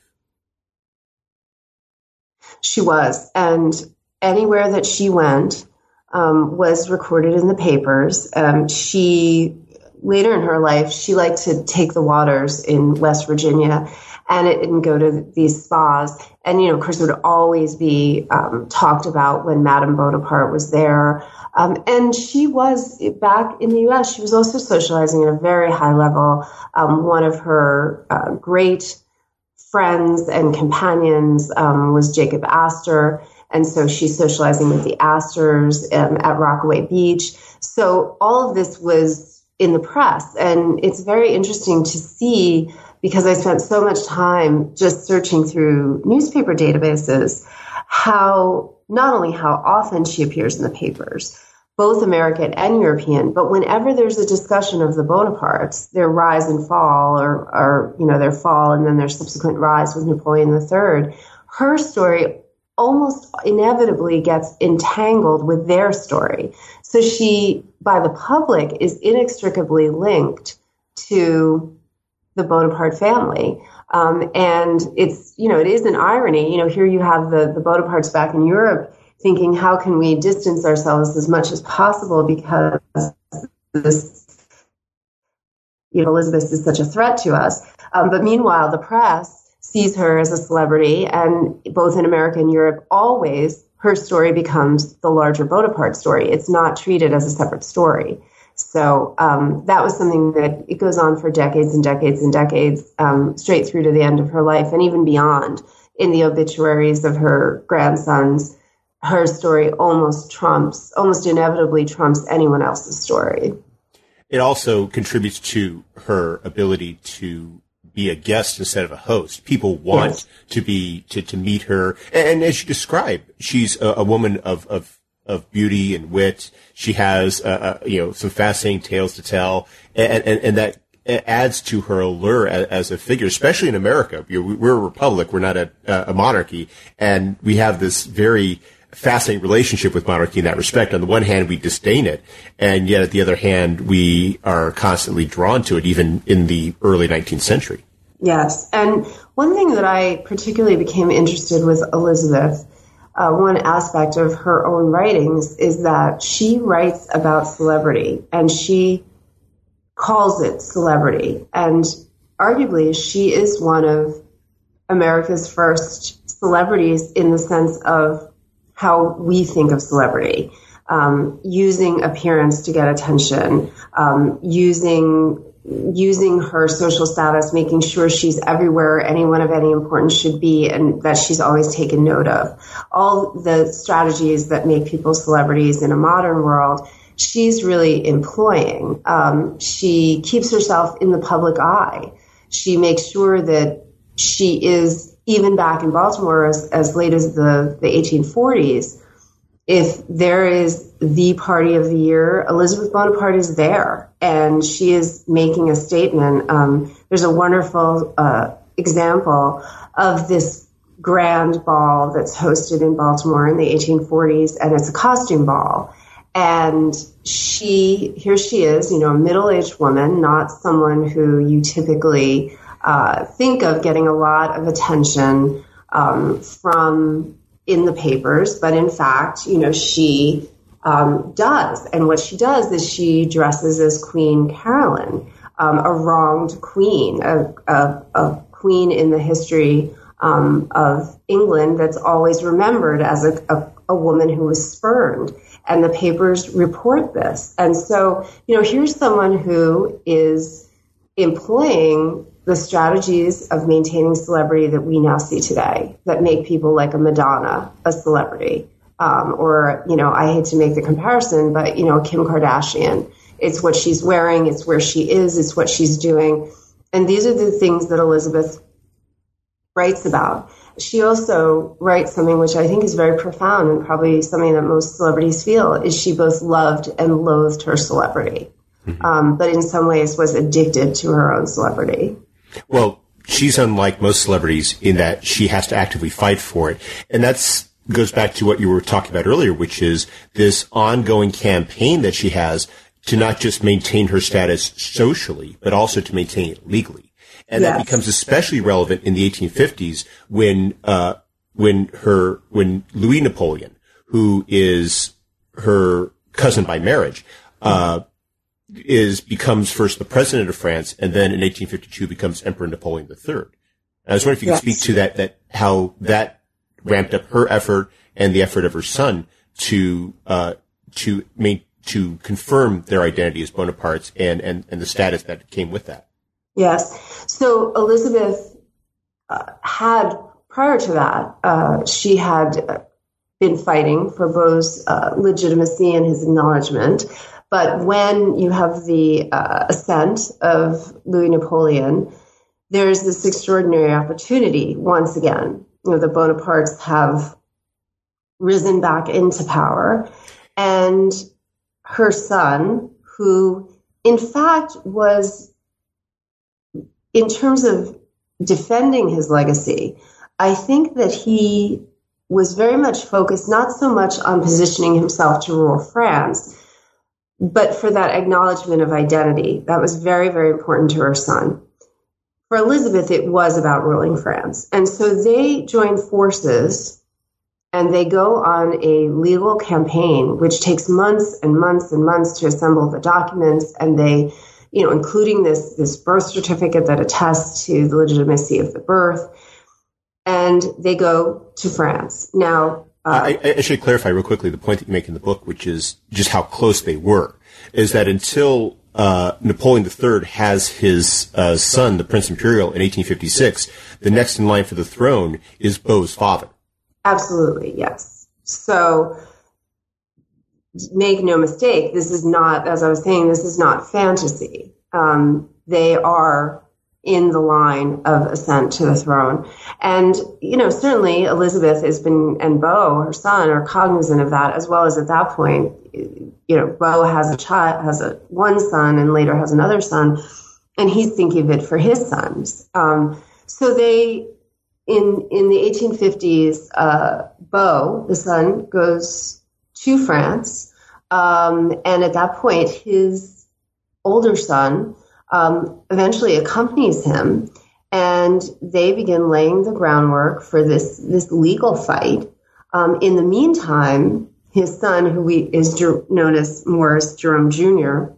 She was. And anywhere that she went was recorded in the papers. She, later in her life, she liked to take the waters in West Virginia and go to these spas. And, of course, it would always be talked about when Madame Bonaparte was there. And she was, back in the U.S., she was also socializing at a very high level. One of her great friends and companions was Jacob Astor. And so she's socializing with the Astors at Rockaway Beach. So all of this was in the press. And it's very interesting to see, because I spent so much time just searching through newspaper databases, not only how often she appears in the papers, both American and European, but whenever there's a discussion of the Bonapartes, their rise and fall, or their fall and then their subsequent rise with Napoleon III, her story almost inevitably gets entangled with their story. So she, by the public, is inextricably linked to the Bonaparte family. And it's, it is an irony. Here you have the Bonapartes back in Europe thinking, how can we distance ourselves as much as possible because Elizabeth is such a threat to us. But meanwhile, the press sees her as a celebrity, and both in America and Europe, always her story becomes the larger Bonaparte story. It's not treated as a separate story. So that was something that it goes on for decades and decades and decades, straight through to the end of her life, and even beyond. In the obituaries of her grandsons, her story almost inevitably trumps anyone else's story. It also contributes to her ability to be a guest instead of a host. People want to meet her. And as you describe, she's a woman of beauty and wit. She has, some fascinating tales to tell. And that adds to her allure as a figure, especially in America. We're a republic. We're not a monarchy. And we have this very fascinating relationship with monarchy in that respect. On the one hand, we disdain it, and yet at the other hand, we are constantly drawn to it, even in the early 19th century. Yes. And one thing that I particularly became interested with Elizabeth, one aspect of her own writings, is that she writes about celebrity, and she calls it celebrity. And arguably, she is one of America's first celebrities in the sense of how we think of celebrity, using appearance to get attention, using her social status, making sure she's everywhere anyone of any importance should be, and that she's always taken note of. All the strategies that make people celebrities in a modern world, she's really employing. She keeps herself in the public eye. She makes sure that she is, even back in Baltimore as late as the 1840s, if there is the party of the year, Elizabeth Bonaparte is there, and she is making a statement. There's a wonderful example of this grand ball that's hosted in Baltimore in the 1840s, and it's a costume ball. And here she is, a middle-aged woman, not someone who you typically think of getting a lot of attention from in the papers, but in fact, she does. And what she does is she dresses as Queen Caroline, a wronged queen, a queen in the history of England that's always remembered as a woman who was spurned. And the papers report this. And so, here's someone who is employing the strategies of maintaining celebrity that we now see today, that make people like a Madonna a celebrity. I hate to make the comparison, but, Kim Kardashian. It's what she's wearing, it's where she is, it's what she's doing. And these are the things that Elizabeth writes about. She also writes something which I think is very profound, and probably something that most celebrities feel, is she both loved and loathed her celebrity. But in some ways was addicted to her own celebrity. Well, she's unlike most celebrities in that she has to actively fight for it. And goes back to what you were talking about earlier, which is this ongoing campaign that she has to not just maintain her status socially, but also to maintain it legally. And that becomes especially relevant in the 1850s when Louis Napoleon, who is her cousin by marriage, becomes first the president of France, and then in 1852 becomes Emperor Napoleon III. And I was wondering if you could speak to that how that ramped up her effort and the effort of her son to confirm their identity as Bonapartes and the status that came with that. Yes. So Elizabeth had, prior to that, she had been fighting for Beau's legitimacy and his acknowledgement. But when you have the ascent of Louis Napoleon, there's this extraordinary opportunity once again. The Bonapartes have risen back into power, and her son, who in fact was, in terms of defending his legacy, I think that he was very much focused not so much on positioning himself to rule France, but for that acknowledgement of identity. That was very, very important to her son. For Elizabeth, it was about ruling France. And so they join forces and they go on a legal campaign, which takes months and months and months to assemble the documents. And they, including this birth certificate that attests to the legitimacy of the birth. and they go to France. Now, I should clarify real quickly the point that you make in the book, which is just how close they were, is that until Napoleon III has his son, the Prince Imperial, in 1856, the next in line for the throne is Beau's father. Absolutely, yes. So make no mistake, this is not, as I was saying, this is not fantasy. They are in the line of ascent to the throne. And, certainly Elizabeth and Beau, her son, are cognizant of that, as well as at that point, Beau has one son and later has another son, and he's thinking of it for his sons. So they, in the 1850s, Beau, the son, goes to France. And at that point, his older son eventually accompanies him, and they begin laying the groundwork for this legal fight. In the meantime, his son, who is known as Morris Jerome Jr.,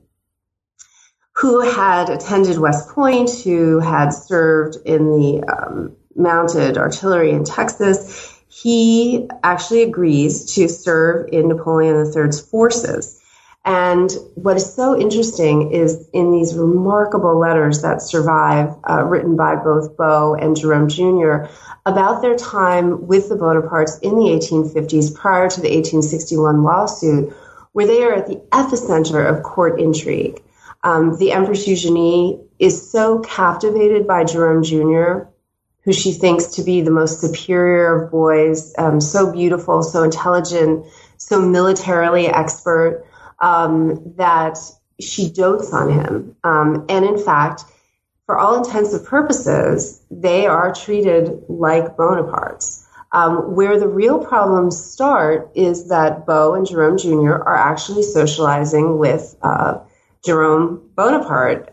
who had attended West Point, who had served in the mounted artillery in Texas, he actually agrees to serve in Napoleon III's forces. And what is so interesting is in these remarkable letters that survive, written by both Beau and Jerome Jr., about their time with the Bonapartes in the 1850s prior to the 1861 lawsuit, where they are at the epicenter of court intrigue. The Empress Eugenie is so captivated by Jerome Jr., who she thinks to be the most superior of boys, so beautiful, so intelligent, so militarily expert, that she dotes on him. And in fact, for all intents and purposes, they are treated like Bonapartes. Where the real problems start is that Beau and Jerome Jr. are actually socializing with Jerome Bonaparte.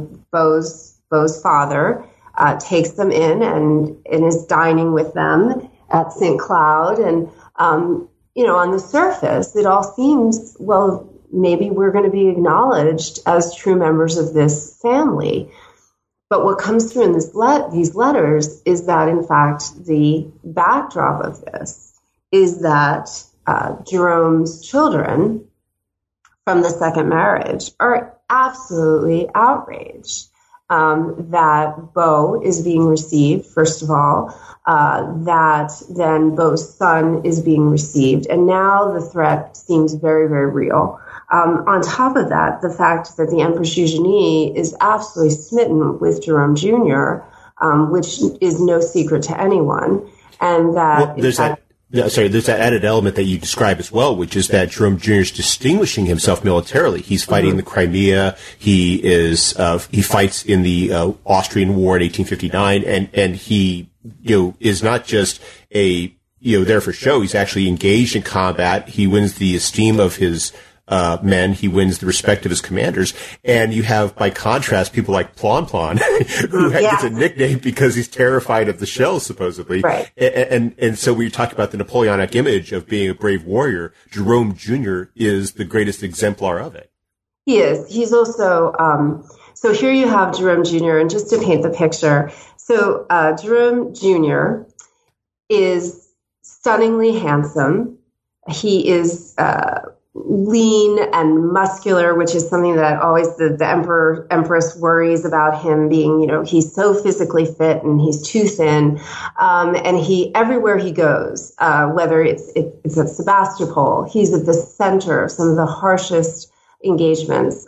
Beau's father takes them in and is dining with them at St. Cloud. And, on the surface, it all seems, well, maybe we're going to be acknowledged as true members of this family. But what comes through in these letters is that, in fact, the backdrop of this is that Jerome's children from the second marriage are absolutely outraged that Beau is being received, first of all, that then Beau's son is being received. And now the threat seems very, very real. On top of that, the fact that the Empress Eugenie is absolutely smitten with Jerome Jr., which is no secret to anyone. And that... Well, there's that added element that you describe as well, which is that Jerome Jr. is distinguishing himself militarily. He's fighting the Crimea. He fights in the Austrian War in 1859, and he, is not just there for show. He's actually engaged in combat. He wins the esteem of his men. He wins the respect of his commanders. And you have, by contrast, people like Plon Plon, who gets a nickname because he's terrified of the shells, supposedly. Right. And so when you talk about the Napoleonic image of being a brave warrior, Jerome Jr. is the greatest exemplar of it. He is. He's also, so here you have Jerome Jr., and just to paint the picture, so Jerome Jr. is stunningly handsome. He is lean and muscular, which is something that always the empress worries about him being, he's so physically fit and he's too thin. And everywhere he goes, whether it's at Sebastopol, he's at the center of some of the harshest engagements.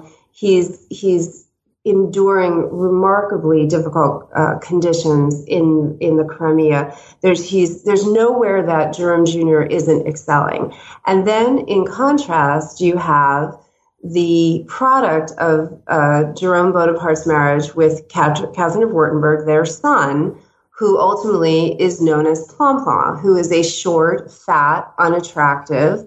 He's enduring remarkably difficult conditions in the Crimea. There's nowhere that Jerome Jr. isn't excelling. And then in contrast, you have the product of Jerome Bonaparte's marriage with Catherine of Württemberg, their son, who ultimately is known as Plon Plon, who is a short, fat, unattractive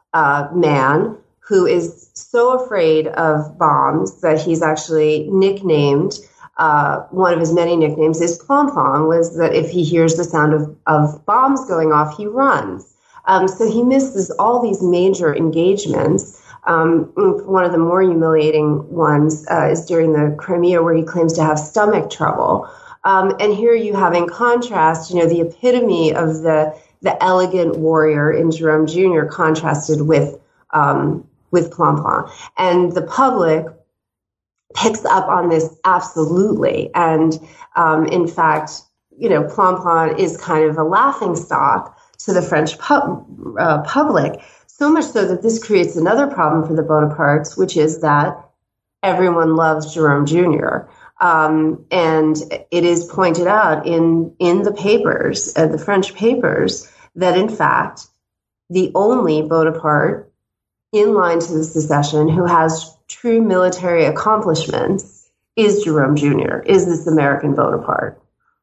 man who is so afraid of bombs that he's actually nicknamed, one of his many nicknames is Plon Plon, was that if he hears the sound of bombs going off, he runs. So he misses all these major engagements. One of the more humiliating ones is during the Crimea, where he claims to have stomach trouble. And here you have in contrast, the epitome of the elegant warrior in Jerome Jr. contrasted with Planplan. And the public picks up on this absolutely. And in fact, Planplan is kind of a laughingstock to the French public, so much so that this creates another problem for the Bonapartes, which is that everyone loves Jerome Jr. And it is pointed out in the papers, the French papers, that in fact, the only Bonaparte in line to the secession who has true military accomplishments is Jerome Jr., is this American Bonaparte.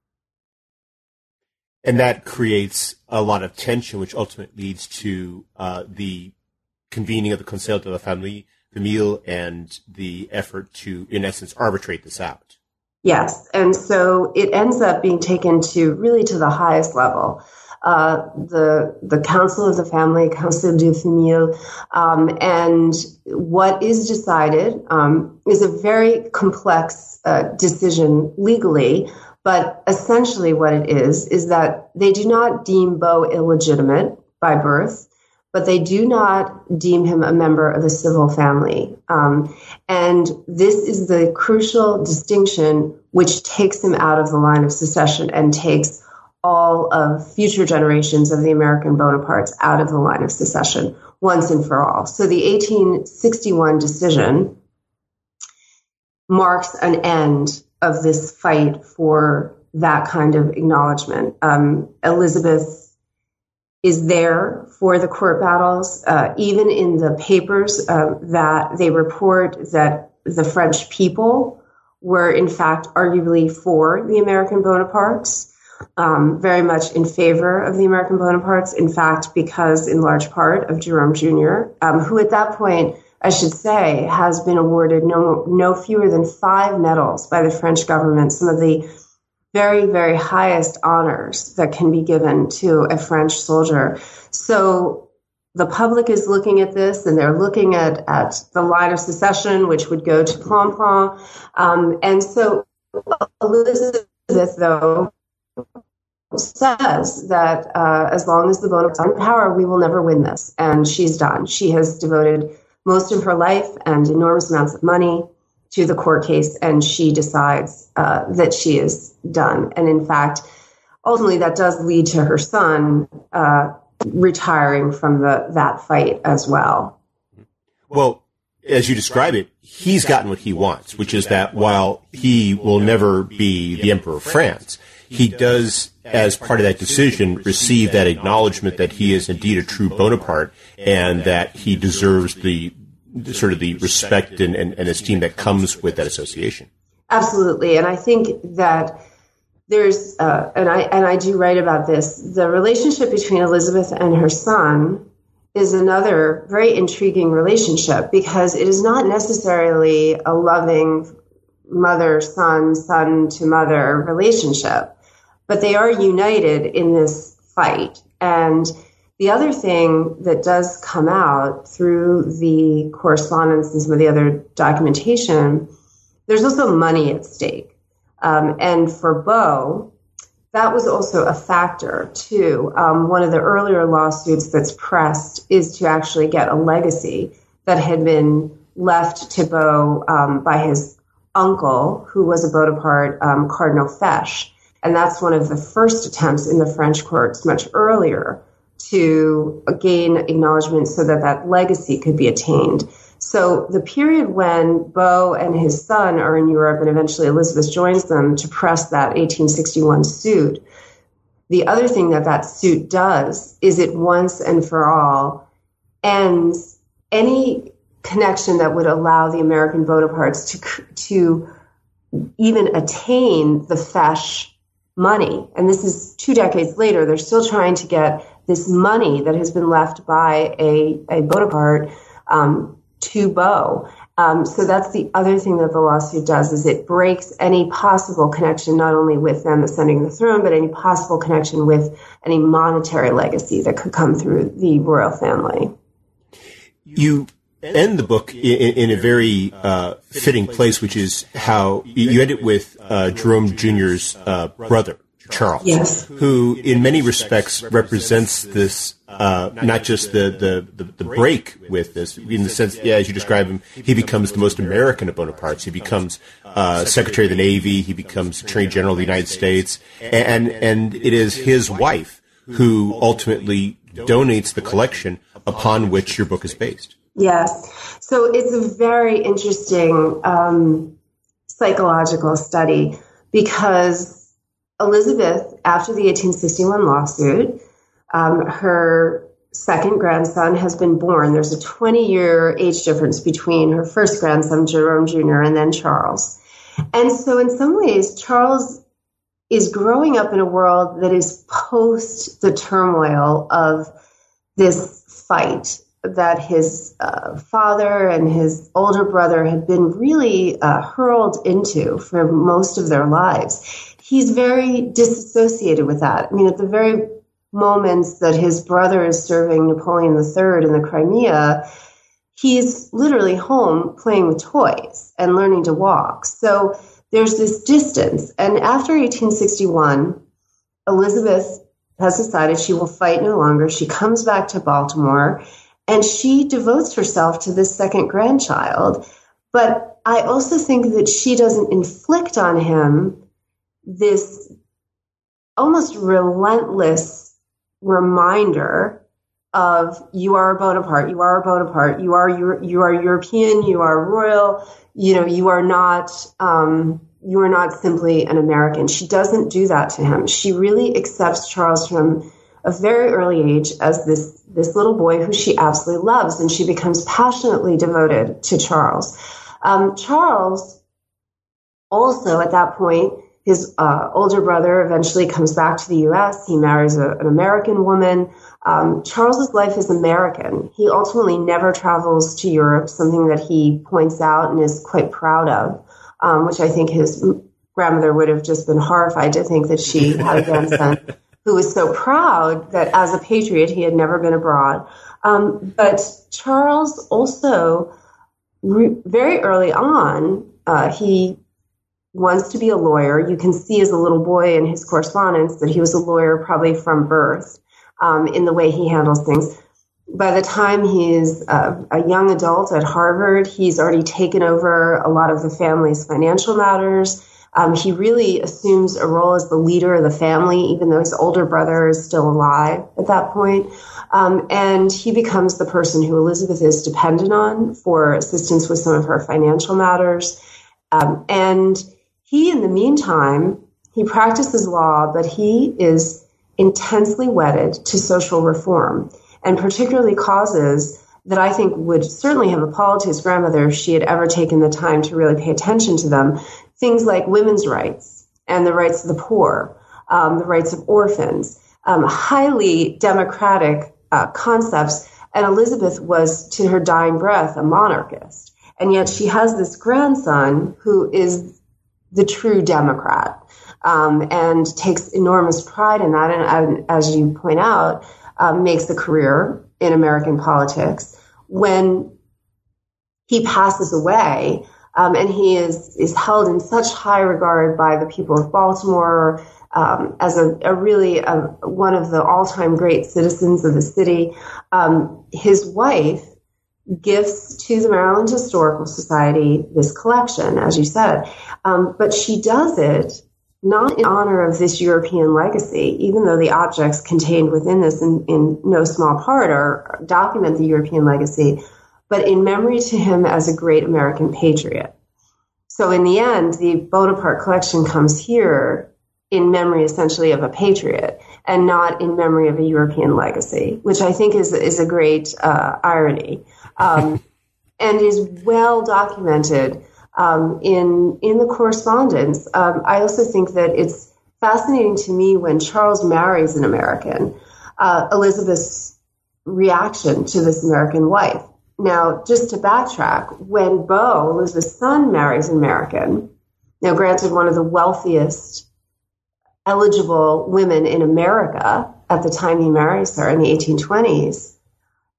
And that creates a lot of tension, which ultimately leads to the convening of the Conseil de la Famille and the effort to, in essence, arbitrate this out. Yes, and so it ends up being taken to the highest level. The Council of the Family, Conseil de Famille, and what is decided is a very complex decision legally, but essentially what it is that they do not deem Beau illegitimate by birth, but they do not deem him a member of a civil family. And this is the crucial distinction which takes him out of the line of succession and takes all of future generations of the American Bonapartes out of the line of succession once and for all. So the 1861 decision marks an end of this fight for that kind of acknowledgement. Elizabeth is there for the court battles. Even in the papers that they report that the French people were in fact arguably for the American Bonapartes, very much in favor of the American Bonapartes, in fact, because in large part of Jerome Jr., who at that point, I should say, has been awarded no fewer than 5 medals by the French government, some of the very, very highest honors that can be given to a French soldier. So the public is looking at this, and they're looking at the line of succession, which would go to Planplan. And so Elizabeth, though, says that as long as the Bonapartes are in power, we will never win this. And she's done. She has devoted most of her life and enormous amounts of money to the court case, and she decides that she is done. And in fact, ultimately, that does lead to her son retiring from that fight as well. Well, as you describe it, he's gotten what he wants, which is that while he will never be the Emperor of France, he does, as part of that decision, receive that acknowledgement that he is indeed a true Bonaparte and that he deserves the sort of the respect and esteem that comes with that association. Absolutely. And I think that there's, and I do write about this, the relationship between Elizabeth and her son is another very intriguing relationship because it is not necessarily a loving mother-son, son-to-mother relationship, but they are united in this fight. And the other thing that does come out through the correspondence and some of the other documentation, there's also money at stake. And for Beau, that was also a factor, too. One of the earlier lawsuits that's pressed is to actually get a legacy that had been left to Beau by his uncle, who was a Bonaparte, Cardinal Fesch. And that's one of the first attempts in the French courts much earlier to gain acknowledgement so that that legacy could be attained. So the period when Beau and his son are in Europe and eventually Elizabeth joins them to press that 1861 suit, the other thing that suit does is it once and for all ends any connection that would allow the American Bonapartes to even attain the Fesch money. And this is 2 decades later. They're still trying to get this money that has been left by a Bonaparte to Beau. So that's the other thing that the lawsuit does, is it breaks any possible connection, not only with them ascending the throne, but any possible connection with any monetary legacy that could come through the royal family. You end the book in a very fitting place, which is how you end it with Jerome Jr.'s brother, Charles, yes, who in many respects represents this, not just the break with this, in the sense, as you describe him, he becomes the most American of Bonapartes. He becomes Secretary of the Navy, he becomes Attorney General of the United States, and it is his wife who ultimately donates the collection upon which your book is based. Yes. So it's a very interesting psychological study, because Elizabeth, after the 1861 lawsuit, her second grandson has been born. There's a 20-year age difference between her first grandson, Jerome Jr., and then Charles. And so in some ways, Charles is growing up in a world that is post the turmoil of this fight that his father and his older brother had been really hurled into for most of their lives. He's very disassociated with that. I mean, at the very moments that his brother is serving Napoleon III in the Crimea, he's literally home playing with toys and learning to walk. So there's this distance. And after 1861, Elizabeth has decided she will fight no longer. She comes back to Baltimore, and she devotes herself to this second grandchild. But I also think that she doesn't inflict on him this almost relentless reminder of, you are a Bonaparte, you are a Bonaparte, you are European, you are royal, you are not simply an American. She doesn't do that to him. She really accepts Charles from a very early age as this little boy who she absolutely loves, and she becomes passionately devoted to Charles. Charles also, at that point, his older brother eventually comes back to the U.S. He marries an American woman. Charles's life is American. He ultimately never travels to Europe, something that he points out and is quite proud of, which I think his grandmother would have just been horrified to think that she had a grandson who was so proud that as a patriot he had never been abroad. But Charles also, very early on, he wants to be a lawyer. You can see as a little boy in his correspondence that he was a lawyer probably from birth, in the way he handles things. By the time he's a young adult at Harvard, he's already taken over a lot of the family's financial matters. He really assumes a role as the leader of the family, even though his older brother is still alive at that point. And he becomes the person who Elizabeth is dependent on for assistance with some of her financial matters. And he, in the meantime, he practices law, but he is intensely wedded to social reform, and particularly causes that I think would certainly have appalled his grandmother if she had ever taken the time to really pay attention to them. Things like women's rights and the rights of the poor, the rights of orphans, highly democratic concepts. And Elizabeth was, to her dying breath, a monarchist. And yet she has this grandson who is the true Democrat, and takes enormous pride in that. And as you point out, makes a career in American politics. When he passes away, and he is held in such high regard by the people of Baltimore, as a really one of the all-time great citizens of the city, his wife gifts to the Maryland Historical Society this collection, as you said. But she does it not in honor of this European legacy, even though the objects contained within this in no small part document the European legacy, but in memory to him as a great American patriot. So in the end, the Bonaparte collection comes here in memory essentially of a patriot and not in memory of a European legacy, which I think is a great irony, and is well documented in the correspondence. I also think that it's fascinating to me when Charles marries an American, Elizabeth's reaction to this American wife. Now, just to backtrack, when Beau, Elizabeth's son, marries an American, now granted one of the wealthiest eligible women in America at the time he marries her in the 1820s,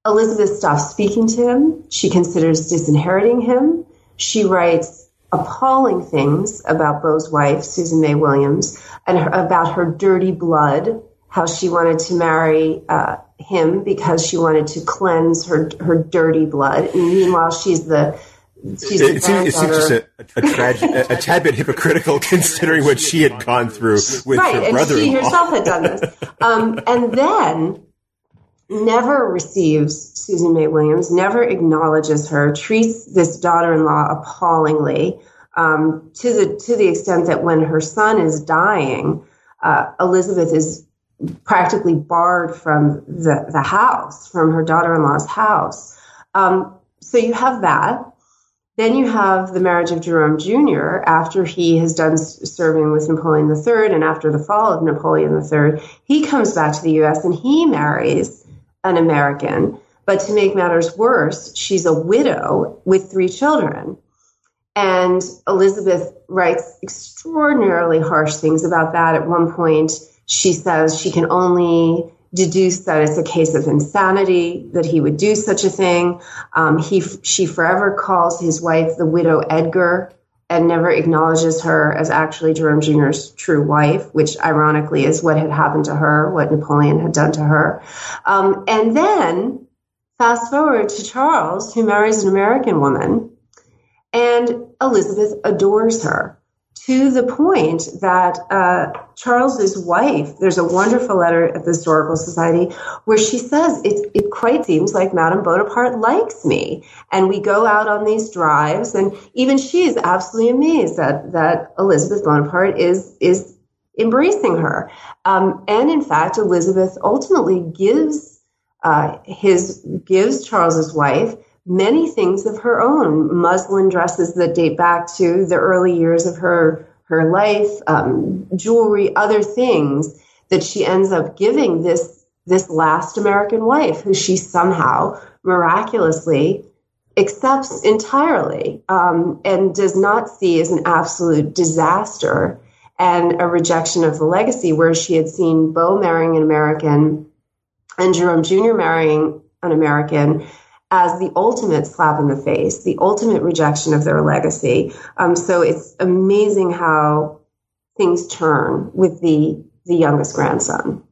Elizabeth stops speaking to him. She considers disinheriting him. She writes appalling things about Beau's wife, Susan May Williams, and about her dirty blood, how she wanted to marry him because she wanted to cleanse her dirty blood. And meanwhile, she's the it seems just a tad bit hypocritical considering what she had gone through with her brother-in-law. And she herself had done this. And then never receives Susan May Williams, never acknowledges her, treats this daughter-in-law appallingly, to the extent that when her son is dying, Elizabeth is practically barred from the house, from her daughter-in-law's house. So you have that. Then you have the marriage of Jerome Jr. after he has done serving with Napoleon III, and after the fall of Napoleon III, he comes back to the U.S. and he marries an American. But to make matters worse, she's a widow with 3 children. And Elizabeth writes extraordinarily harsh things about that. At one point, she says she can only deduce that it's a case of insanity, that he would do such a thing. She forever calls his wife the widow Edgar and never acknowledges her as actually Jerome Jr.'s true wife, which ironically is what had happened to her, what Napoleon had done to her. And then fast forward to Charles, who marries an American woman, and Elizabeth adores her, to the point that Charles's wife, there's a wonderful letter at the Historical Society where she says, it quite seems like Madame Bonaparte likes me. And we go out on these drives, and even she is absolutely amazed that Elizabeth Bonaparte is embracing her. And in fact, Elizabeth ultimately gives Charles's wife many things of her own, muslin dresses that date back to the early years of her life, jewelry, other things that she ends up giving this last American wife, who she somehow miraculously accepts entirely, and does not see as an absolute disaster and a rejection of the legacy, where she had seen Beau marrying an American and Jerome Jr. marrying an American as the ultimate slap in the face, the ultimate rejection of their legacy. So it's amazing how things turn with the youngest grandson.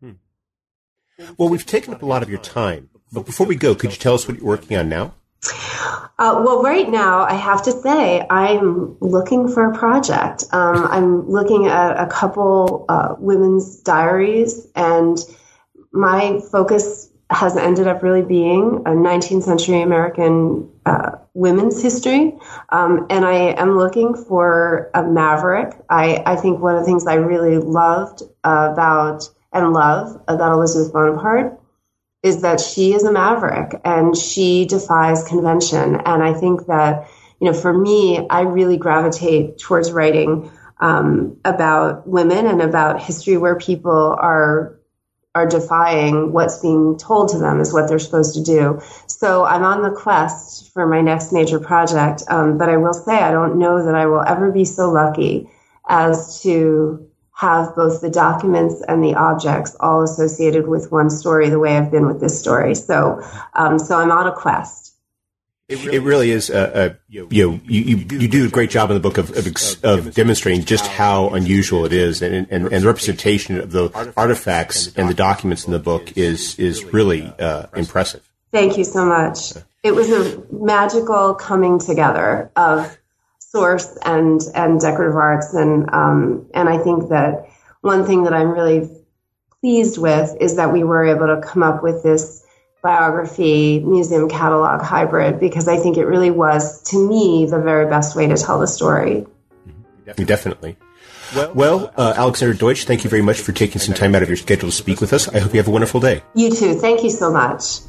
Well, we've taken up a lot of your time, but before we go, could you tell us what you're working on now? Well, right now, I have to say, I'm looking for a project. I'm looking at a couple women's diaries, and my focus has ended up really being a 19th century American women's history. And I am looking for a maverick. I think one of the things I really loved about Elizabeth Bonaparte is that she is a maverick and she defies convention. And I think that, for me, I really gravitate towards writing about women and about history where people are defying what's being told to them is what they're supposed to do. So I'm on the quest for my next major project. But I will say, I don't know that I will ever be so lucky as to have both the documents and the objects all associated with one story the way I've been with this story. So I'm on a quest. It really is. You do a great job in the book of demonstrating just how unusual it is, and the representation of the artifacts and the documents in the book is really impressive. Thank you so much. It was a magical coming together of source and decorative arts, and I think that one thing that I'm really pleased with is that we were able to come up with this biography museum catalog hybrid, because I think it really was, to me, the very best way to tell the story. Definitely. Well, Alexandra Deutsch, thank you very much for taking some time out of your schedule to speak with us. I hope you have a wonderful day. You too. Thank you so much.